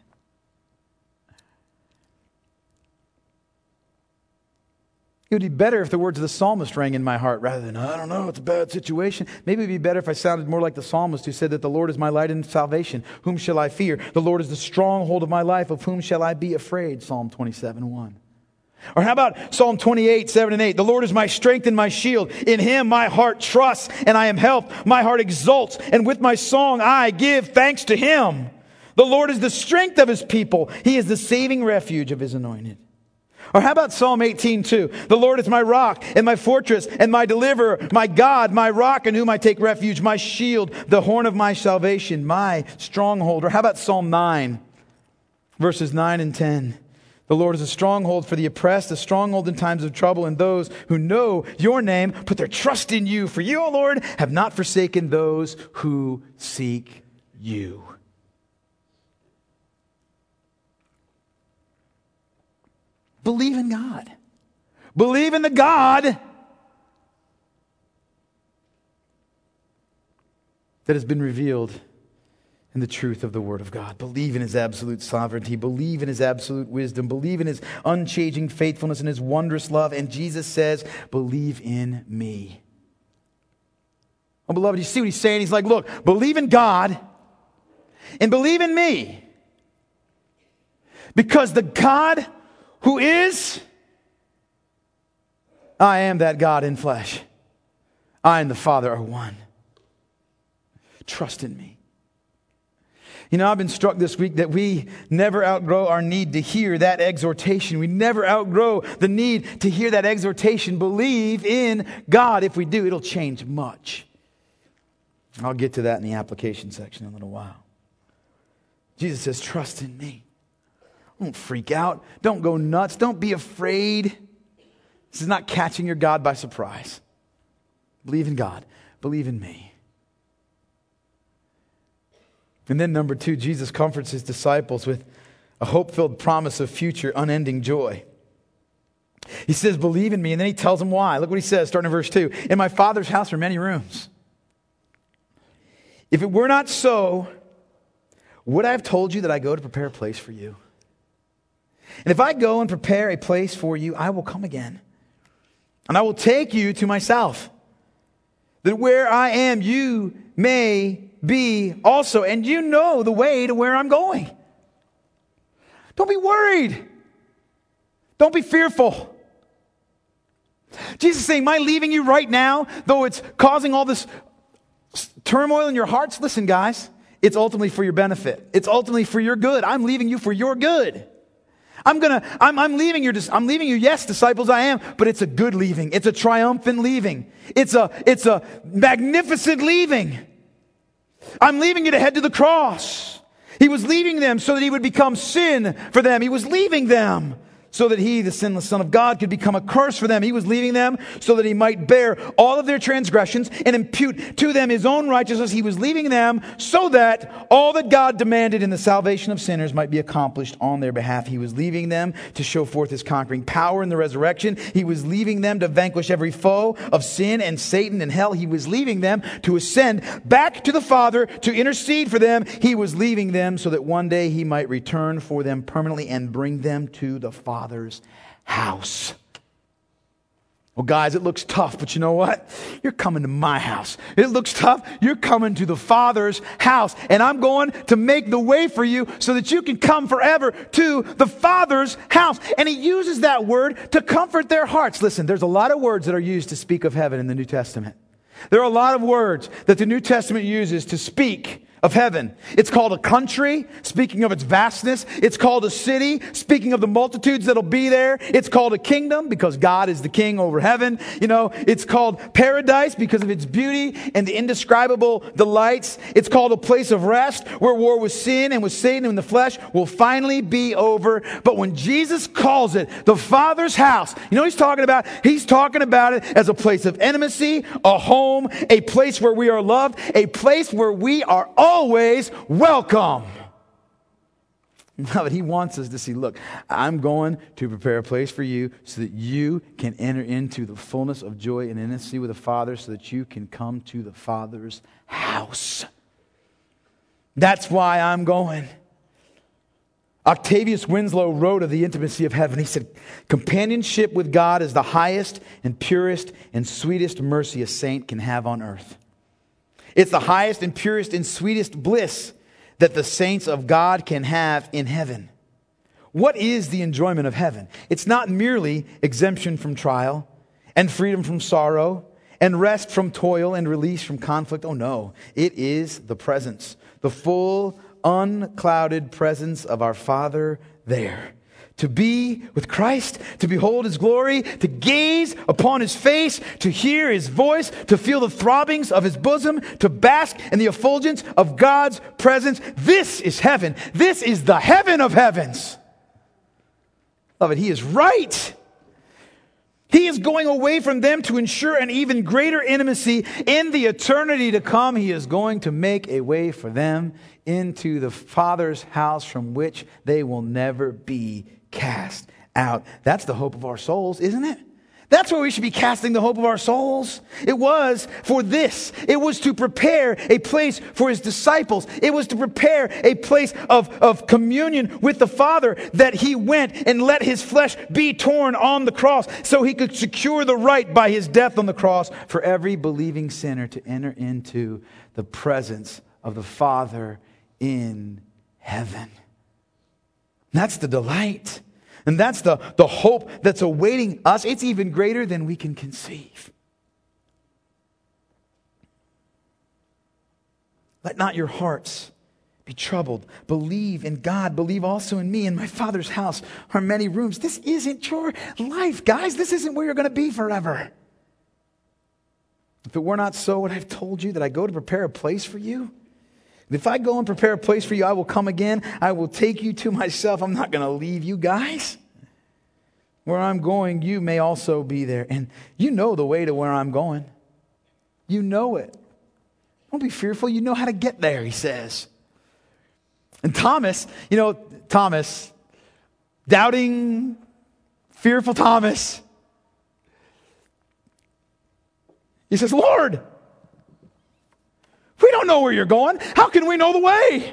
S1: It would be better if the words of the psalmist rang in my heart rather than, I don't know, it's a bad situation. Maybe it would be better if I sounded more like the psalmist who said that the Lord is my light and salvation. Whom shall I fear? The Lord is the stronghold of my life. Of whom shall I be afraid? Psalm 27:1. Or how about Psalm 28:7-8? The Lord is my strength and my shield. In him my heart trusts and I am helped. My heart exults and with my song I give thanks to him. The Lord is the strength of his people. He is the saving refuge of his anointed. Or how about Psalm 18:2? The Lord is my rock and my fortress and my deliverer, my God, my rock in whom I take refuge, my shield, the horn of my salvation, my stronghold. Or how about Psalm 9, verses 9 and 10? The Lord is a stronghold for the oppressed, a stronghold in times of trouble, and those who know your name put their trust in you. For you, O Lord, have not forsaken those who seek you. Believe in God. Believe in the God that has been revealed in the truth of the Word of God. Believe in his absolute sovereignty. Believe in his absolute wisdom. Believe in his unchanging faithfulness and his wondrous love. And Jesus says, believe in me. Oh, beloved, you see what he's saying? He's like, look, believe in God and believe in me. Because the God who is, I am that God in flesh. I and the Father are one. Trust in me. You know, I've been struck this week that we never outgrow our need to hear that exhortation. We never outgrow the need to hear that exhortation. Believe in God. If we do, it'll change much. I'll get to that in the application section in a little while. Jesus says, trust in me. Don't freak out. Don't go nuts. Don't be afraid. This is not catching your God by surprise. Believe in God. Believe in me. And then number 2, Jesus comforts his disciples with a hope-filled promise of future unending joy. He says, believe in me, and then he tells them why. Look what he says, starting in verse 2. In my Father's house are many rooms. If it were not so, would I have told you that I go to prepare a place for you? And if I go and prepare a place for you, I will come again. And I will take you to myself, that where I am, you may be also. And you know the way to where I'm going. Don't be worried. Don't be fearful. Jesus is saying, am I leaving you right now, though it's causing all this turmoil in your hearts? Listen, guys, it's ultimately for your benefit. It's ultimately for your good. I'm leaving you for your good. I'm leaving you, yes, disciples, I am, but it's a good leaving. It's a triumphant leaving. It's a magnificent leaving. I'm leaving you to head to the cross. He was leaving them so that he would become sin for them. He was leaving them so that he, the sinless Son of God, could become a curse for them. He was leaving them so that he might bear all of their transgressions and impute to them his own righteousness. He was leaving them so that all that God demanded in the salvation of sinners might be accomplished on their behalf. He was leaving them to show forth his conquering power in the resurrection. He was leaving them to vanquish every foe of sin and Satan and hell. He was leaving them to ascend back to the Father to intercede for them. He was leaving them so that one day he might return for them permanently and bring them to the Father's house. Well, guys, it looks tough, but you know what? You're coming to my house. It looks tough. You're coming to the Father's house. And I'm going to make the way for you so that you can come forever to the Father's house. And he uses that word to comfort their hearts. Listen, there's a lot of words that are used to speak of heaven in the New Testament. There are a lot of words that the New Testament uses to speak of heaven. It's called a country, speaking of its vastness. It's called a city, speaking of the multitudes that'll be there. It's called a kingdom because God is the king over heaven. It's called paradise because of its beauty and the indescribable delights. It's called a place of rest where war with sin and with Satan and the flesh will finally be over. But when Jesus calls it the Father's house, you know what he's talking about? He's talking about it as a place of intimacy, a home, a place where we are loved, a place where we are always welcome. But he wants us to see, look, I'm going to prepare a place for you so that you can enter into the fullness of joy and intimacy with the Father so that you can come to the Father's house. That's why I'm going. Octavius Winslow wrote of the intimacy of heaven. He said, companionship with God is the highest and purest and sweetest mercy a saint can have on earth. It's the highest and purest and sweetest bliss that the saints of God can have in heaven. What is the enjoyment of heaven? It's not merely exemption from trial and freedom from sorrow and rest from toil and release from conflict. Oh no, it is the presence, the full, unclouded presence of our Father there. To be with Christ, to behold his glory, to gaze upon his face, to hear his voice, to feel the throbbings of his bosom, to bask in the effulgence of God's presence. This is heaven. This is the heaven of heavens. Beloved, he is right. He is going away from them to ensure an even greater intimacy in the eternity to come. He is going to make a way for them into the Father's house from which they will never be cast out. That's the hope of our souls, isn't it? That's where we should be casting the hope of our souls. It was for this. It was to prepare a place for his disciples. It was to prepare a place of communion with the Father, that he went and let his flesh be torn on the cross so he could secure the right by his death on the cross for every believing sinner to enter into the presence of the Father in heaven. That's the delight. And that's the hope that's awaiting us. It's even greater than we can conceive. Let not your hearts be troubled. Believe in God. Believe also in me. In my Father's house are many rooms. This isn't your life, guys. This isn't where you're going to be forever. If it were not so, would I have told you that I go to prepare a place for you? If I go and prepare a place for you, I will come again. I will take you to myself. I'm not going to leave you guys. Where I'm going, you may also be there. And you know the way to where I'm going. You know it. Don't be fearful. You know how to get there, he says. And Thomas, Thomas, doubting, fearful Thomas, he says, Lord, we don't know where you're going. How can we know the way?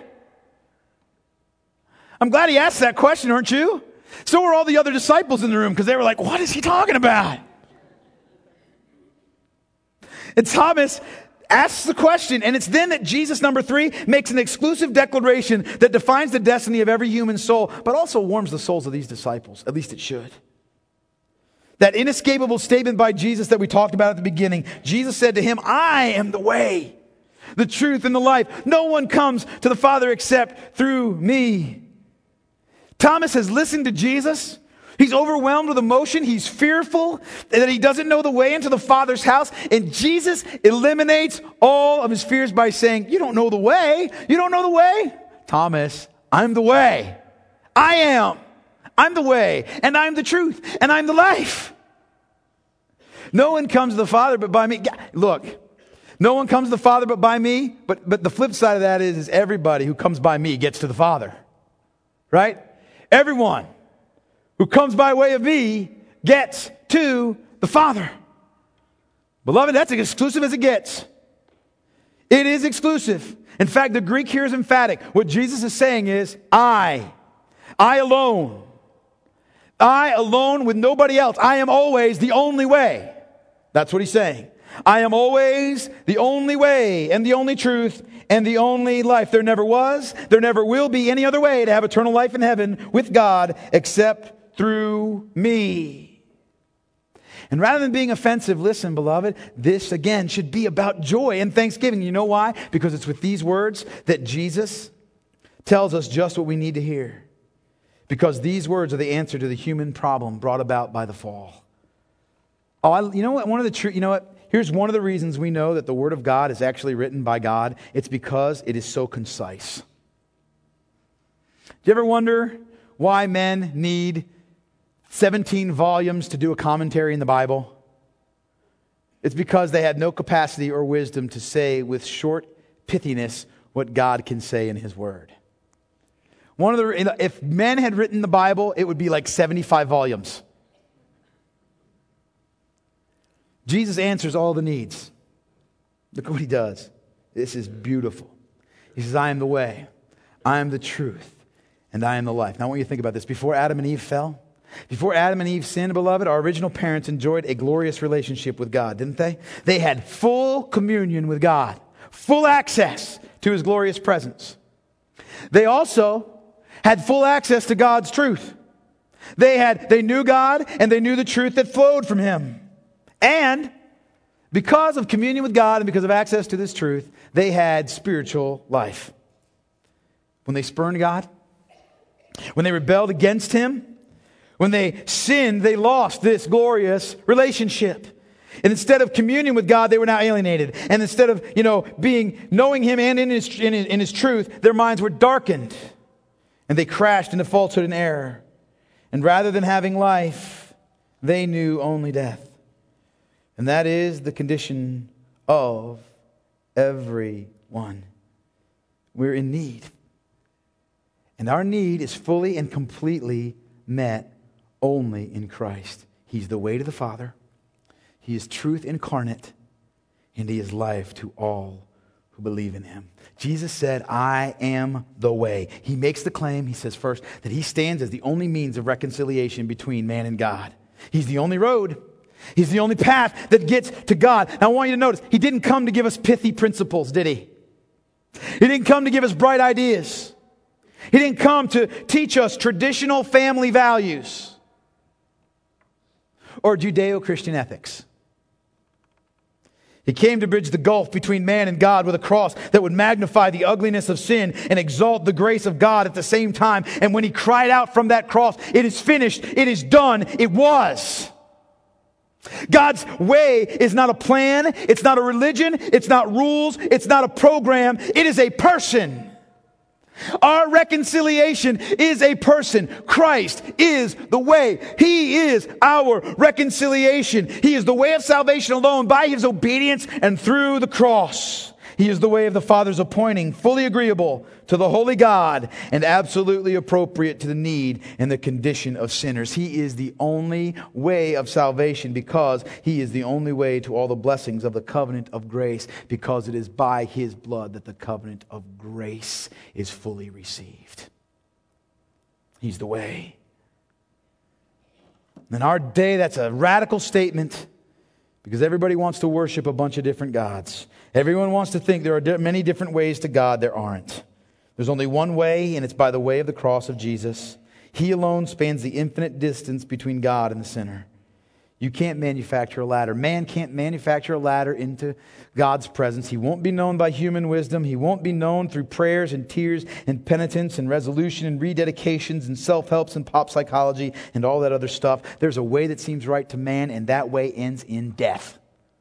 S1: I'm glad he asked that question, aren't you? So were all the other disciples in the room, because they were like, what is he talking about? And Thomas asks the question, and it's then that Jesus, number 3, makes an exclusive declaration that defines the destiny of every human soul, but also warms the souls of these disciples. At least it should. That inescapable statement by Jesus that we talked about at the beginning. Jesus said to him, I am the way, the truth, and the life. No one comes to the Father except through me. Thomas has listened to Jesus. He's overwhelmed with emotion. He's fearful that he doesn't know the way into the Father's house. And Jesus eliminates all of his fears by saying, you don't know the way. You don't know the way? Thomas, I'm the way. I am. I'm the way. And I'm the truth. And I'm the life. No one comes to the Father but by me. Look, no one comes to the Father but by me. But the flip side of that is everybody who comes by me gets to the Father. Right? Everyone who comes by way of me gets to the Father. Beloved, that's as exclusive as it gets. It is exclusive. In fact, the Greek here is emphatic. What Jesus is saying is, I alone with nobody else. I am always the only way. That's what he's saying. I am always the only way and the only truth and the only life. There never was, there never will be any other way to have eternal life in heaven with God except through me. And rather than being offensive, listen, beloved, this again should be about joy and thanksgiving. You know why? Because it's with these words that Jesus tells us just what we need to hear. Because these words are the answer to the human problem brought about by the fall. You know what? Here's one of the reasons we know that the Word of God is actually written by God. It's because it is so concise. Do you ever wonder why men need 17 volumes to do a commentary in the Bible? It's because they had no capacity or wisdom to say with short pithiness what God can say in His Word. If men had written the Bible, it would be like 75 volumes. Jesus answers all the needs. Look what He does. This is beautiful. He says, I am the way, I am the truth, and I am the life. Now I want you to think about this. Before Adam and Eve fell, before Adam and Eve sinned, beloved, our original parents enjoyed a glorious relationship with God, didn't they? They had full communion with God, full access to His glorious presence. They also had full access to God's truth. They knew God and they knew the truth that flowed from Him. And because of communion with God and because of access to this truth, they had spiritual life. When they spurned God, when they rebelled against Him, when they sinned, they lost this glorious relationship. And instead of communion with God, they were now alienated. And instead of, knowing Him and in His truth, their minds were darkened. And they crashed into falsehood and error. And rather than having life, they knew only death. And that is the condition of everyone. We're in need. And our need is fully and completely met only in Christ. He's the way to the Father. He is truth incarnate. And He is life to all who believe in Him. Jesus said, I am the way. He makes the claim, He says first, that He stands as the only means of reconciliation between man and God. He's the only road. He's the only path that gets to God. Now I want you to notice, He didn't come to give us pithy principles, did He? He didn't come to give us bright ideas. He didn't come to teach us traditional family values or Judeo-Christian ethics. He came to bridge the gulf between man and God with a cross that would magnify the ugliness of sin and exalt the grace of God at the same time. And when He cried out from that cross, it is finished, it is done, it was. God's way is not a plan, it's not a religion, it's not rules, it's not a program, it is a person. Our reconciliation is a person. Christ is the way. He is our reconciliation. He is the way of salvation alone by His obedience and through the cross. He is the way of the Father's appointing, fully agreeable to the holy God and absolutely appropriate to the need and the condition of sinners. He is the only way of salvation because He is the only way to all the blessings of the covenant of grace, because it is by His blood that the covenant of grace is fully received. He's the way. In our day, that's a radical statement because everybody wants to worship a bunch of different gods. Everyone wants to think there are many different ways to God. There aren't. There's only one way, and it's by the way of the cross of Jesus. He alone spans the infinite distance between God and the sinner. You can't manufacture a ladder. Man can't manufacture a ladder into God's presence. He won't be known by human wisdom. He won't be known through prayers and tears and penitence and resolution and rededications and self-helps and pop psychology and all that other stuff. There's a way that seems right to man, and that way ends in death.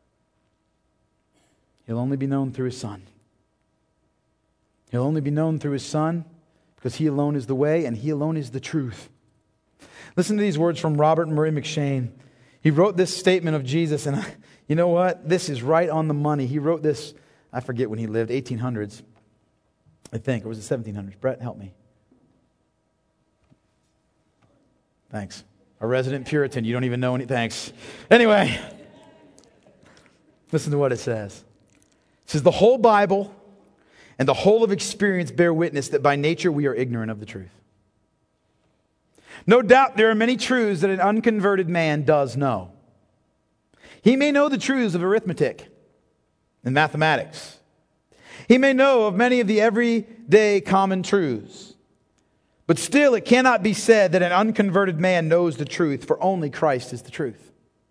S1: He'll only be known through His Son. He'll only be known through His Son because He alone is the way and He alone is the truth. Listen to these words from Robert Murray McCheyne. He wrote this statement of Jesus, and you know what? This is right on the money. He wrote this, I forget when he lived, 1800s, I think, or was it 1700s? Brett, help me. Thanks. A resident Puritan, you don't even know any, thanks. Anyway, listen to what it says. It says, the whole Bible and the whole of experience bear witness that by nature we are ignorant of the truth. No doubt there are many truths that an unconverted man does know. He may know the truths of arithmetic and mathematics. He may know of many of the everyday common truths. But still it cannot be said that an unconverted man knows the truth, for only Christ is the truth.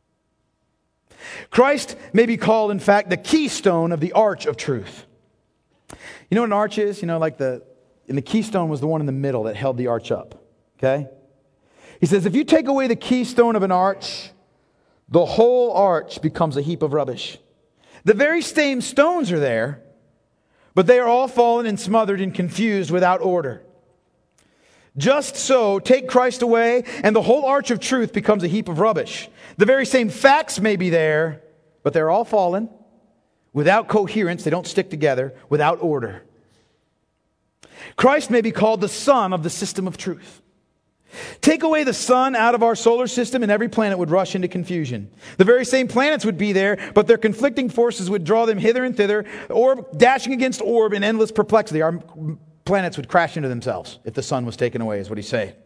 S1: Christ may be called, in fact, the keystone of the arch of truth. You know what an arch is? You know, like and the keystone was the one in the middle that held the arch up. Okay? He says, if you take away the keystone of an arch, the whole arch becomes a heap of rubbish. The very same stones are there, but they are all fallen and smothered and confused without order. Just so, take Christ away, and the whole arch of truth becomes a heap of rubbish. The very same facts may be there, but they're all fallen, without coherence, they don't stick together, without order. Christ may be called the sun of the system of truth. Take away the sun out of our solar system and every planet would rush into confusion. The very same planets would be there, but their conflicting forces would draw them hither and thither, orb dashing against orb in endless perplexity. Our planets would crash into themselves if the sun was taken away, is what he's saying.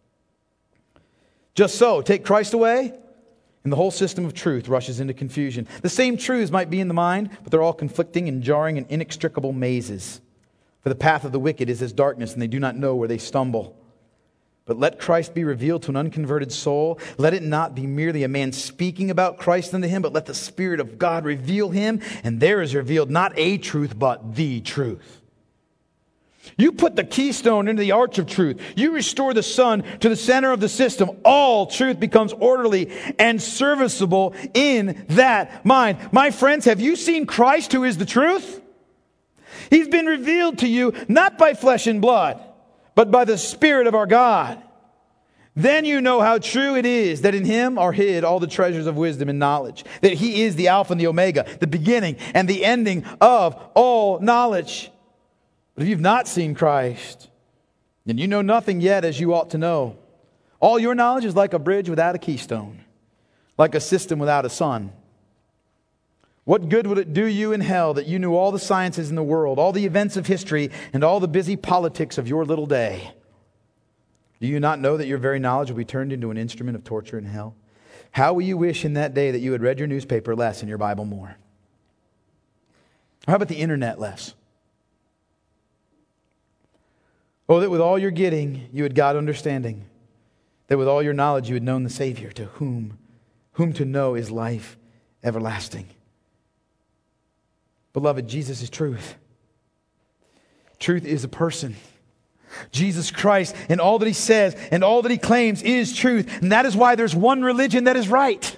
S1: Just so, take Christ away, and the whole system of truth rushes into confusion. The same truths might be in the mind, but they're all conflicting and jarring and inextricable mazes. For the path of the wicked is as darkness, and they do not know where they stumble. But let Christ be revealed to an unconverted soul. Let it not be merely a man speaking about Christ unto him, but let the Spirit of God reveal Him, and there is revealed not a truth, but the truth. You put the keystone into the arch of truth. You restore the sun to the center of the system. All truth becomes orderly and serviceable in that mind. My friends, have you seen Christ, who is the truth? He's been revealed to you not by flesh and blood, but by the Spirit of our God. Then you know how true it is that in Him are hid all the treasures of wisdom and knowledge. That He is the Alpha and the Omega, the beginning and the ending of all knowledge. But if you've not seen Christ, then you know nothing yet as you ought to know. All your knowledge is like a bridge without a keystone, like a system without a sun. What good would it do you in hell that you knew all the sciences in the world, all the events of history, and all the busy politics of your little day? Do you not know that your very knowledge will be turned into an instrument of torture in hell? How will you wish in that day that you had read your newspaper less and your Bible more? How about the internet less? Oh, that with all your getting, you had got understanding. That with all your knowledge, you had known the Savior, to whom to know is life everlasting. Beloved, Jesus is truth. Truth is a person. Jesus Christ and all that He says and all that He claims is truth. And that is why there's one religion that is right.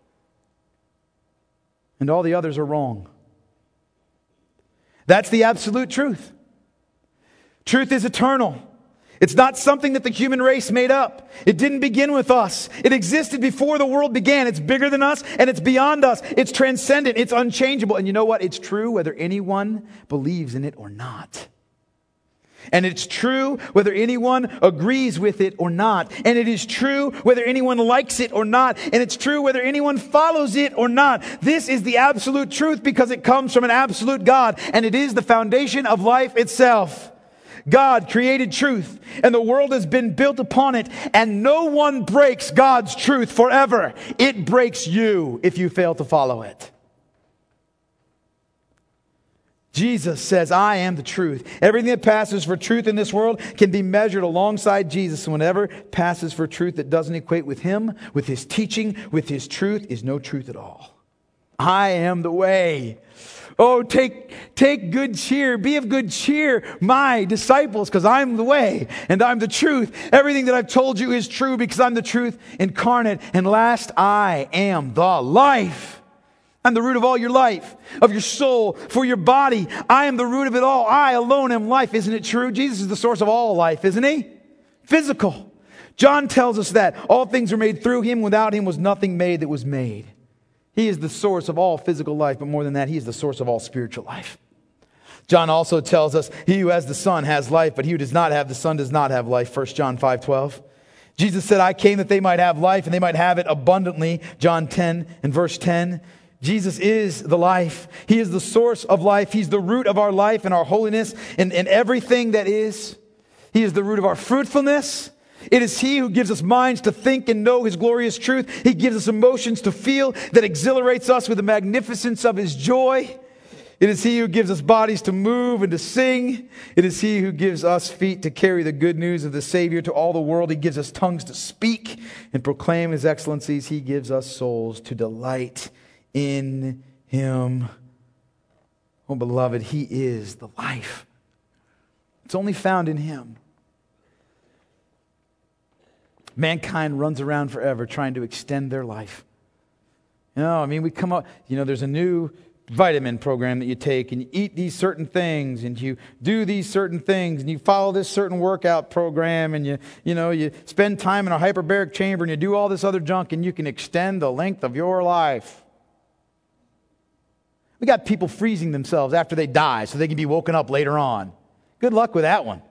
S1: And all the others are wrong. That's the absolute truth. Truth is eternal. It's not something that the human race made up. It didn't begin with us. It existed before the world began. It's bigger than us and it's beyond us. It's transcendent. It's unchangeable. And you know what? It's true whether anyone believes in it or not. And it's true whether anyone agrees with it or not. And it is true whether anyone likes it or not. And it's true whether anyone follows it or not. This is the absolute truth because it comes from an absolute God. And it is the foundation of life itself. God created truth, and the world has been built upon it, and no one breaks God's truth forever. It breaks you if you fail to follow it. Jesus says, I am the truth. Everything that passes for truth in this world can be measured alongside Jesus. And whatever passes for truth that doesn't equate with Him, with His teaching, with His truth, is no truth at all. I am the way. Oh, take good cheer. Be of good cheer, my disciples, because I'm the way and I'm the truth. Everything that I've told you is true because I'm the truth incarnate. And last, I am the life. I'm the root of all your life, of your soul, for your body. I am the root of it all. I alone am life. Isn't it true? Jesus is the source of all life, isn't He? Physical. John tells us that all things are made through Him. Without Him was nothing made that was made. He is the source of all physical life, but more than that, He is the source of all spiritual life. John also tells us, he who has the Son has life, but he who does not have the Son does not have life. 1 John 5:12. Jesus said, I came that they might have life and they might have it abundantly. John 10 and verse 10. Jesus is the life. He is the source of life. He's the root of our life and our holiness and everything that is. He is the root of our fruitfulness. It is He who gives us minds to think and know His glorious truth. He gives us emotions to feel that exhilarates us with the magnificence of His joy. It is He who gives us bodies to move and to sing. It is He who gives us feet to carry the good news of the Savior to all the world. He gives us tongues to speak and proclaim His excellencies. He gives us souls to delight in Him. Oh, beloved, He is the life. It's only found in Him. Mankind runs around forever trying to extend their life. We come up, there's a new vitamin program that you take and you eat these certain things and you do these certain things and you follow this certain workout program and you spend time in a hyperbaric chamber and you do all this other junk and you can extend the length of your life. We got people freezing themselves after they die so they can be woken up later on. Good luck with that one.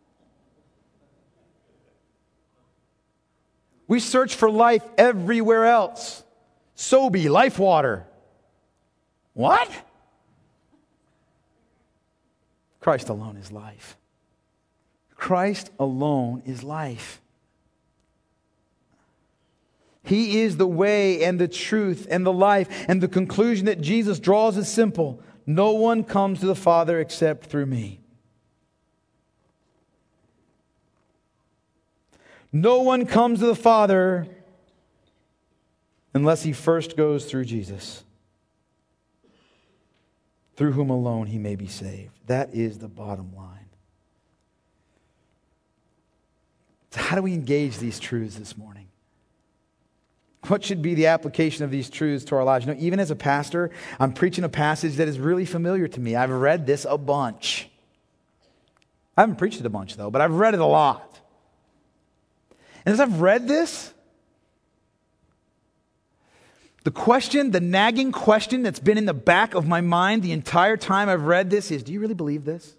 S1: We search for life everywhere else. Sobe, life water. What? Christ alone is life. Christ alone is life. He is the way and the truth and the life. And the conclusion that Jesus draws is simple. No one comes to the Father except through me. No one comes to the Father unless he first goes through Jesus, through whom alone he may be saved. That is the bottom line. So how do we engage these truths this morning? What should be the application of these truths to our lives? Even as a pastor, I'm preaching a passage that is really familiar to me. I've read this a bunch. I haven't preached it a bunch, though, but I've read it a lot. And as I've read this, the nagging question that's been in the back of my mind the entire time I've read this is, do you really believe this?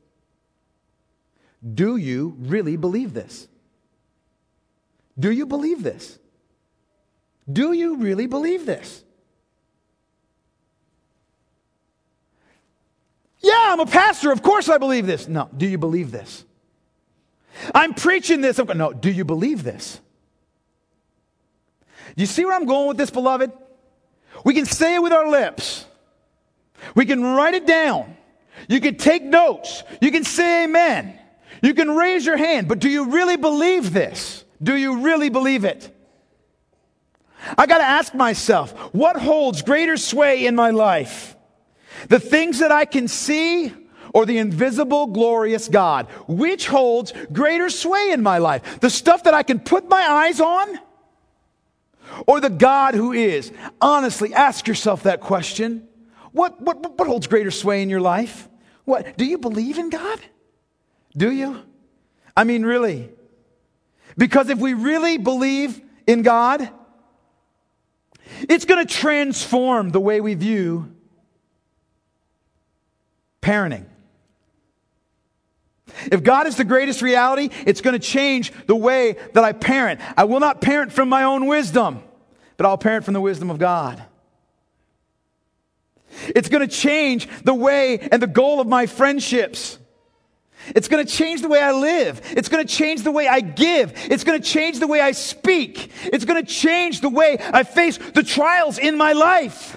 S1: Do you really believe this? Do you believe this? Do you really believe this? Yeah, I'm a pastor. Of course I believe this. No, do you believe this? I'm preaching this. No, do you believe this? Do you see where I'm going with this, beloved? We can say it with our lips. We can write it down. You can take notes. You can say amen. You can raise your hand. But do you really believe this? Do you really believe it? I got to ask myself, what holds greater sway in my life? The things that I can see or the invisible, glorious God? Which holds greater sway in my life? The stuff that I can put my eyes on? Or the God who is? Honestly, ask yourself that question. What holds greater sway in your life? What? Do you believe in God? Do you? I mean, really. Because if we really believe in God, it's going to transform the way we view parenting. If God is the greatest reality, it's going to change the way that I parent. I will not parent from my own wisdom, but I'll parent from the wisdom of God. It's going to change the way and the goal of my friendships. It's going to change the way I live. It's going to change the way I give. It's going to change the way I speak. It's going to change the way I face the trials in my life.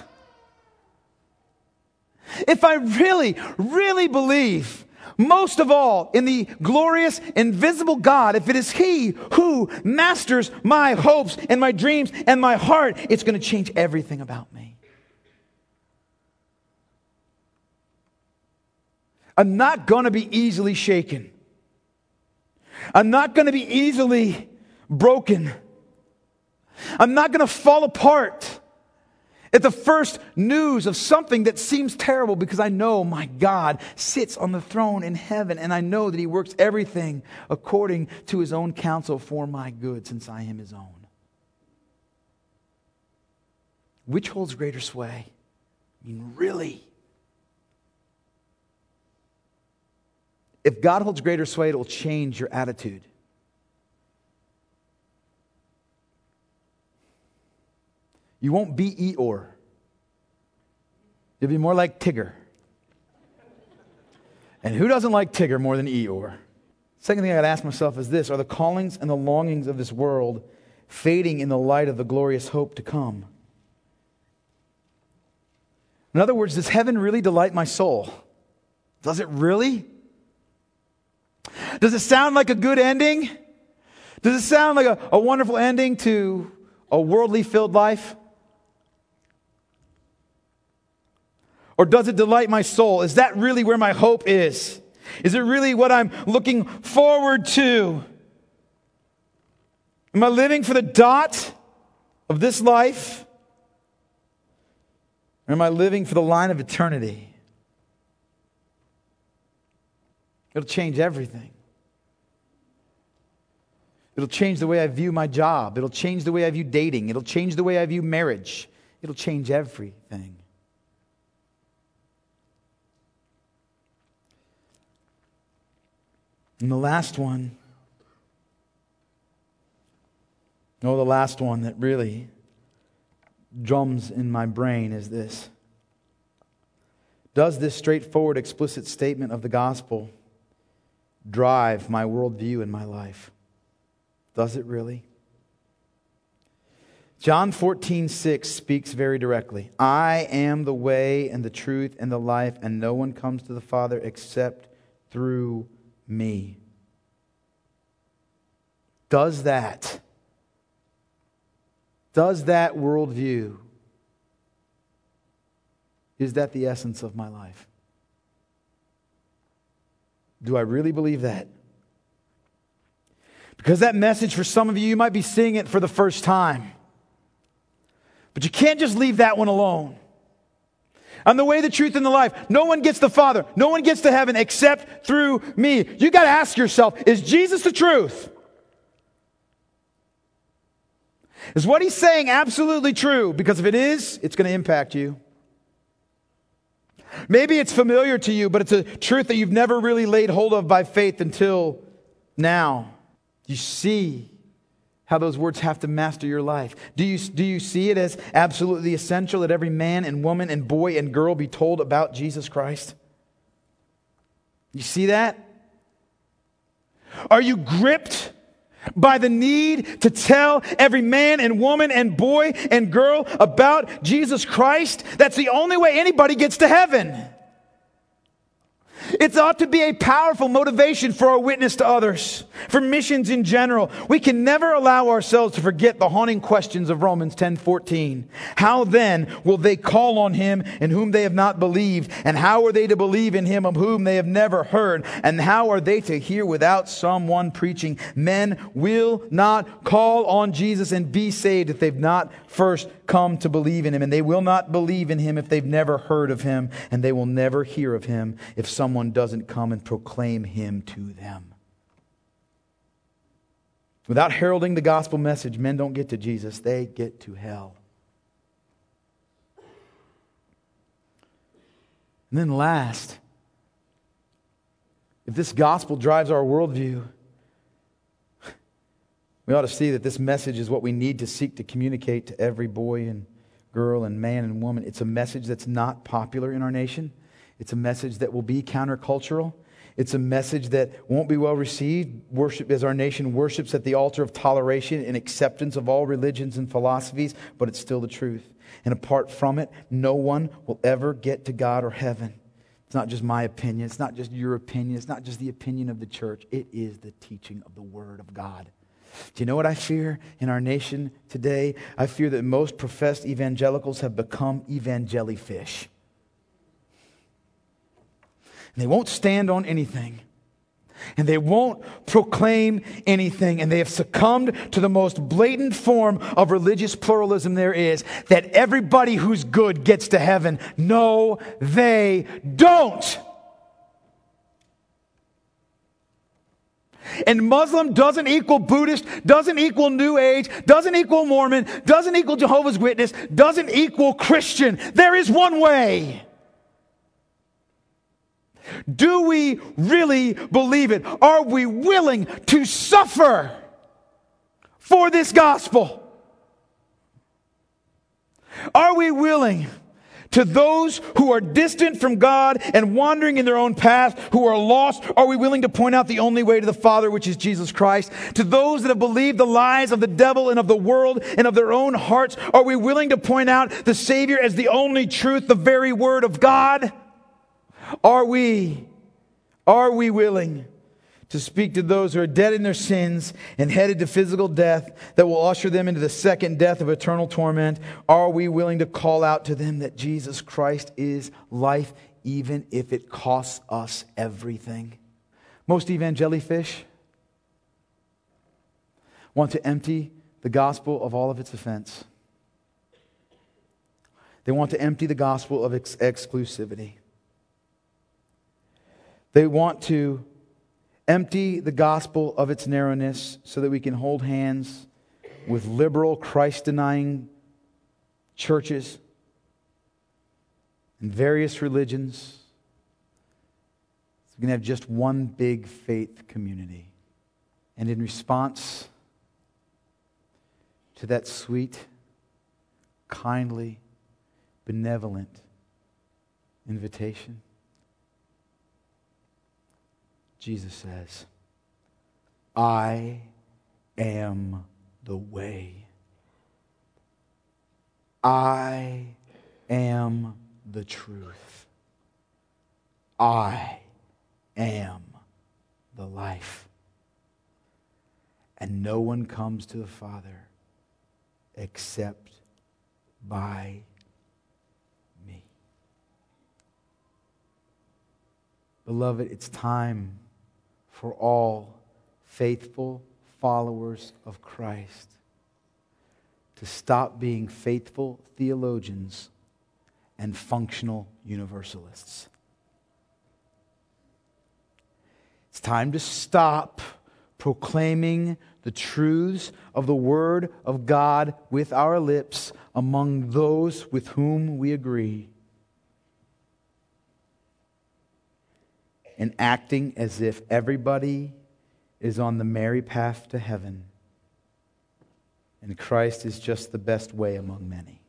S1: If I really, really believe, most of all, in the glorious, invisible God, if it is He who masters my hopes and my dreams and my heart, it's going to change everything about me. I'm not going to be easily shaken. I'm not going to be easily broken. I'm not going to fall apart at the first news of something that seems terrible, because I know my God sits on the throne in heaven, and I know that He works everything according to His own counsel for my good, since I am His own. Which holds greater sway? I mean, really? If God holds greater sway, it will change your attitude. You won't be Eeyore. You'll be more like Tigger. And who doesn't like Tigger more than Eeyore? Second thing I got to ask myself is this: are the callings and the longings of this world fading in the light of the glorious hope to come? In other words, does heaven really delight my soul? Does it really? Does it sound like a good ending? Does it sound like a wonderful ending to a worldly filled life? Or does it delight my soul? Is that really where my hope is? Is it really what I'm looking forward to? Am I living for the dot of this life? Or am I living for the line of eternity? It'll change everything. It'll change the way I view my job. It'll change the way I view dating. It'll change the way I view marriage. It'll change everything. And the last one that really drums in my brain is this: does this straightforward, explicit statement of the gospel drive my worldview in my life? Does it really? John 14:6 speaks very directly. I am the way and the truth and the life, and no one comes to the Father except through me. Does that worldview, is that the essence of my life? Do I really believe that? Because that message, for some of you, you might be seeing it for the first time. But you can't just leave that one alone. I'm the way, the truth, and the life. No one gets the Father. No one gets to heaven except through me. You got to ask yourself, is Jesus the truth? Is what He's saying absolutely true? Because if it is, it's going to impact you. Maybe it's familiar to you, but it's a truth that you've never really laid hold of by faith until now. You see how those words have to master your life. Do you see it as absolutely essential that every man and woman and boy and girl be told about Jesus Christ? You see that? Are you gripped by the need to tell every man and woman and boy and girl about Jesus Christ? That's the only way anybody gets to heaven. It ought to be a powerful motivation for our witness to others, for missions in general. We can never allow ourselves to forget the haunting questions of Romans 10:14. How then will they call on Him in whom they have not believed? And how are they to believe in Him of whom they have never heard? And how are they to hear without someone preaching? Men will not call on Jesus and be saved if they've not first come to believe in Him. And they will not believe in Him if they've never heard of Him. And they will never hear of Him if someone doesn't come and proclaim Him to them. Without heralding the gospel message, men don't get to Jesus, they get to hell. And then last, if this gospel drives our worldview, we ought to see that this message is what we need to seek to communicate to every boy and girl and man and woman. It's a message that's not popular in our nation. It's a message that will be countercultural. It's a message that won't be well received. Worship as our nation worships at the altar of toleration and acceptance of all religions and philosophies, but it's still the truth. And apart from it, no one will ever get to God or heaven. It's not just my opinion. It's not just your opinion. It's not just the opinion of the church. It is the teaching of the Word of God. Do you know what I fear in our nation today? I fear that most professed evangelicals have become evangelifish. And they won't stand on anything. And they won't proclaim anything. And they have succumbed to the most blatant form of religious pluralism there is, that everybody who's good gets to heaven. No, they don't. And Muslim doesn't equal Buddhist, doesn't equal New Age, doesn't equal Mormon, doesn't equal Jehovah's Witness, doesn't equal Christian. There is one way. Do we really believe it? Are we willing to suffer for this gospel? Are we willing to those who are distant from God and wandering in their own path, who are lost, are we willing to point out the only way to the Father, which is Jesus Christ? To those that have believed the lies of the devil and of the world and of their own hearts, are we willing to point out the Savior as the only truth, the very Word of God? Are we willing to speak to those who are dead in their sins and headed to physical death that will usher them into the second death of eternal torment? Are we willing to call out to them that Jesus Christ is life, even if it costs us everything? Most evangelifish want to empty the gospel of all of its offense. They want to empty the gospel of exclusivity. They want to empty the gospel of its narrowness so that we can hold hands with liberal, Christ-denying churches and various religions. So we can have just one big faith community. And in response to that sweet, kindly, benevolent invitation, Jesus says, I am the way. I am the truth. I am the life. And no one comes to the Father except by me. Beloved, it's time for all faithful followers of Christ to stop being faithful theologians and functional universalists. It's time to stop proclaiming the truths of the Word of God with our lips among those with whom we agree, and acting as if everybody is on the merry path to heaven and Christ is just the best way among many.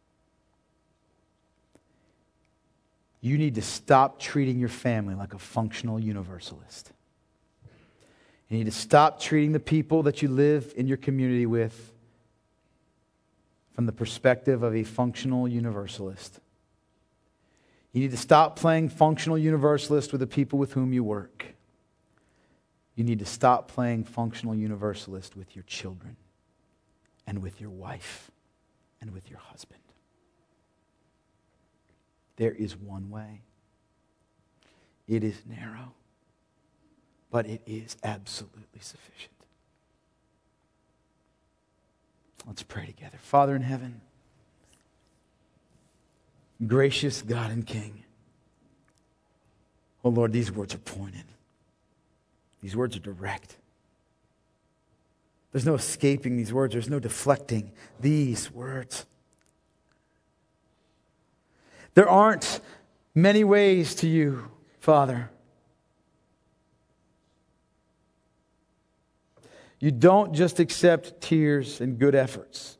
S1: You need to stop treating your family like a functional universalist. You need to stop treating the people that you live in your community with from the perspective of a functional universalist. You need to stop playing functional universalist with the people with whom you work. You need to stop playing functional universalist with your children and with your wife and with your husband. There is one way. It is narrow, but it is absolutely sufficient. Let's pray together. Father in heaven, gracious God and King, oh Lord, these words are pointed. These words are direct. There's no escaping these words. There's no deflecting these words. There aren't many ways to you, Father. You don't just accept tears and good efforts.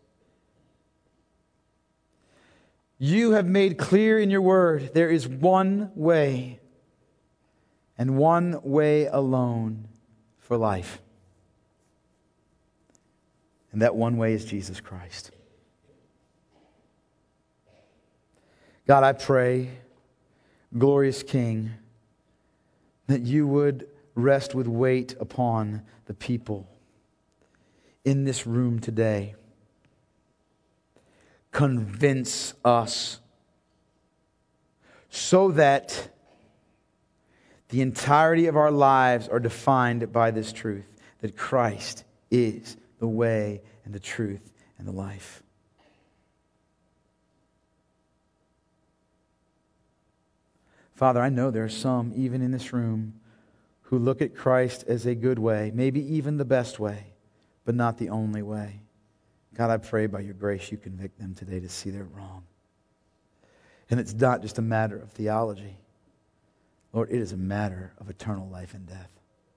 S1: You have made clear in your word there is one way and one way alone for life. And that one way is Jesus Christ. God, I pray, glorious King, that you would rest with weight upon the people in this room today. Convince us so that the entirety of our lives are defined by this truth, that Christ is the way and the truth and the life. Father, I know there are some, even in this room, who look at Christ as a good way, maybe even the best way, but not the only way. God, I pray by your grace you convict them today to see they're wrong. And it's not just a matter of theology. Lord, it is a matter of eternal life and death.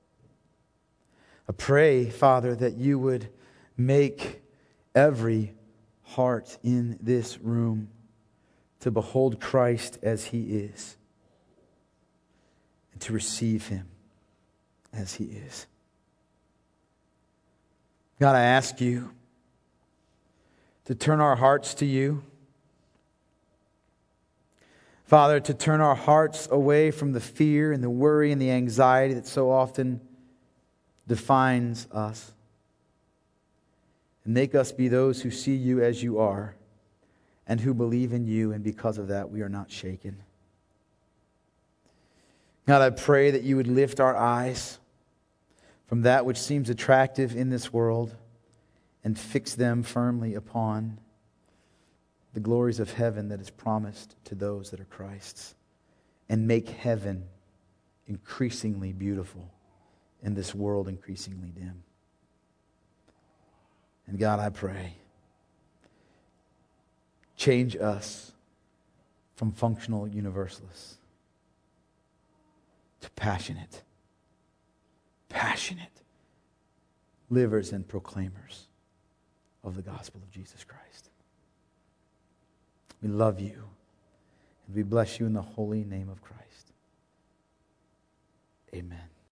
S1: I pray, Father, that you would make every heart in this room to behold Christ as he is and to receive him as he is. God, I ask you to turn our hearts to you. Father, to turn our hearts away from the fear and the worry and the anxiety that so often defines us. And make us be those who see you as you are and who believe in you, and because of that we are not shaken. God, I pray that you would lift our eyes from that which seems attractive in this world and fix them firmly upon the glories of heaven that is promised to those that are Christ's, and make heaven increasingly beautiful and this world increasingly dim. And God, I pray, change us from functional universalists to passionate livers and proclaimers of the gospel of Jesus Christ. We love you, and we bless you in the holy name of Christ. Amen.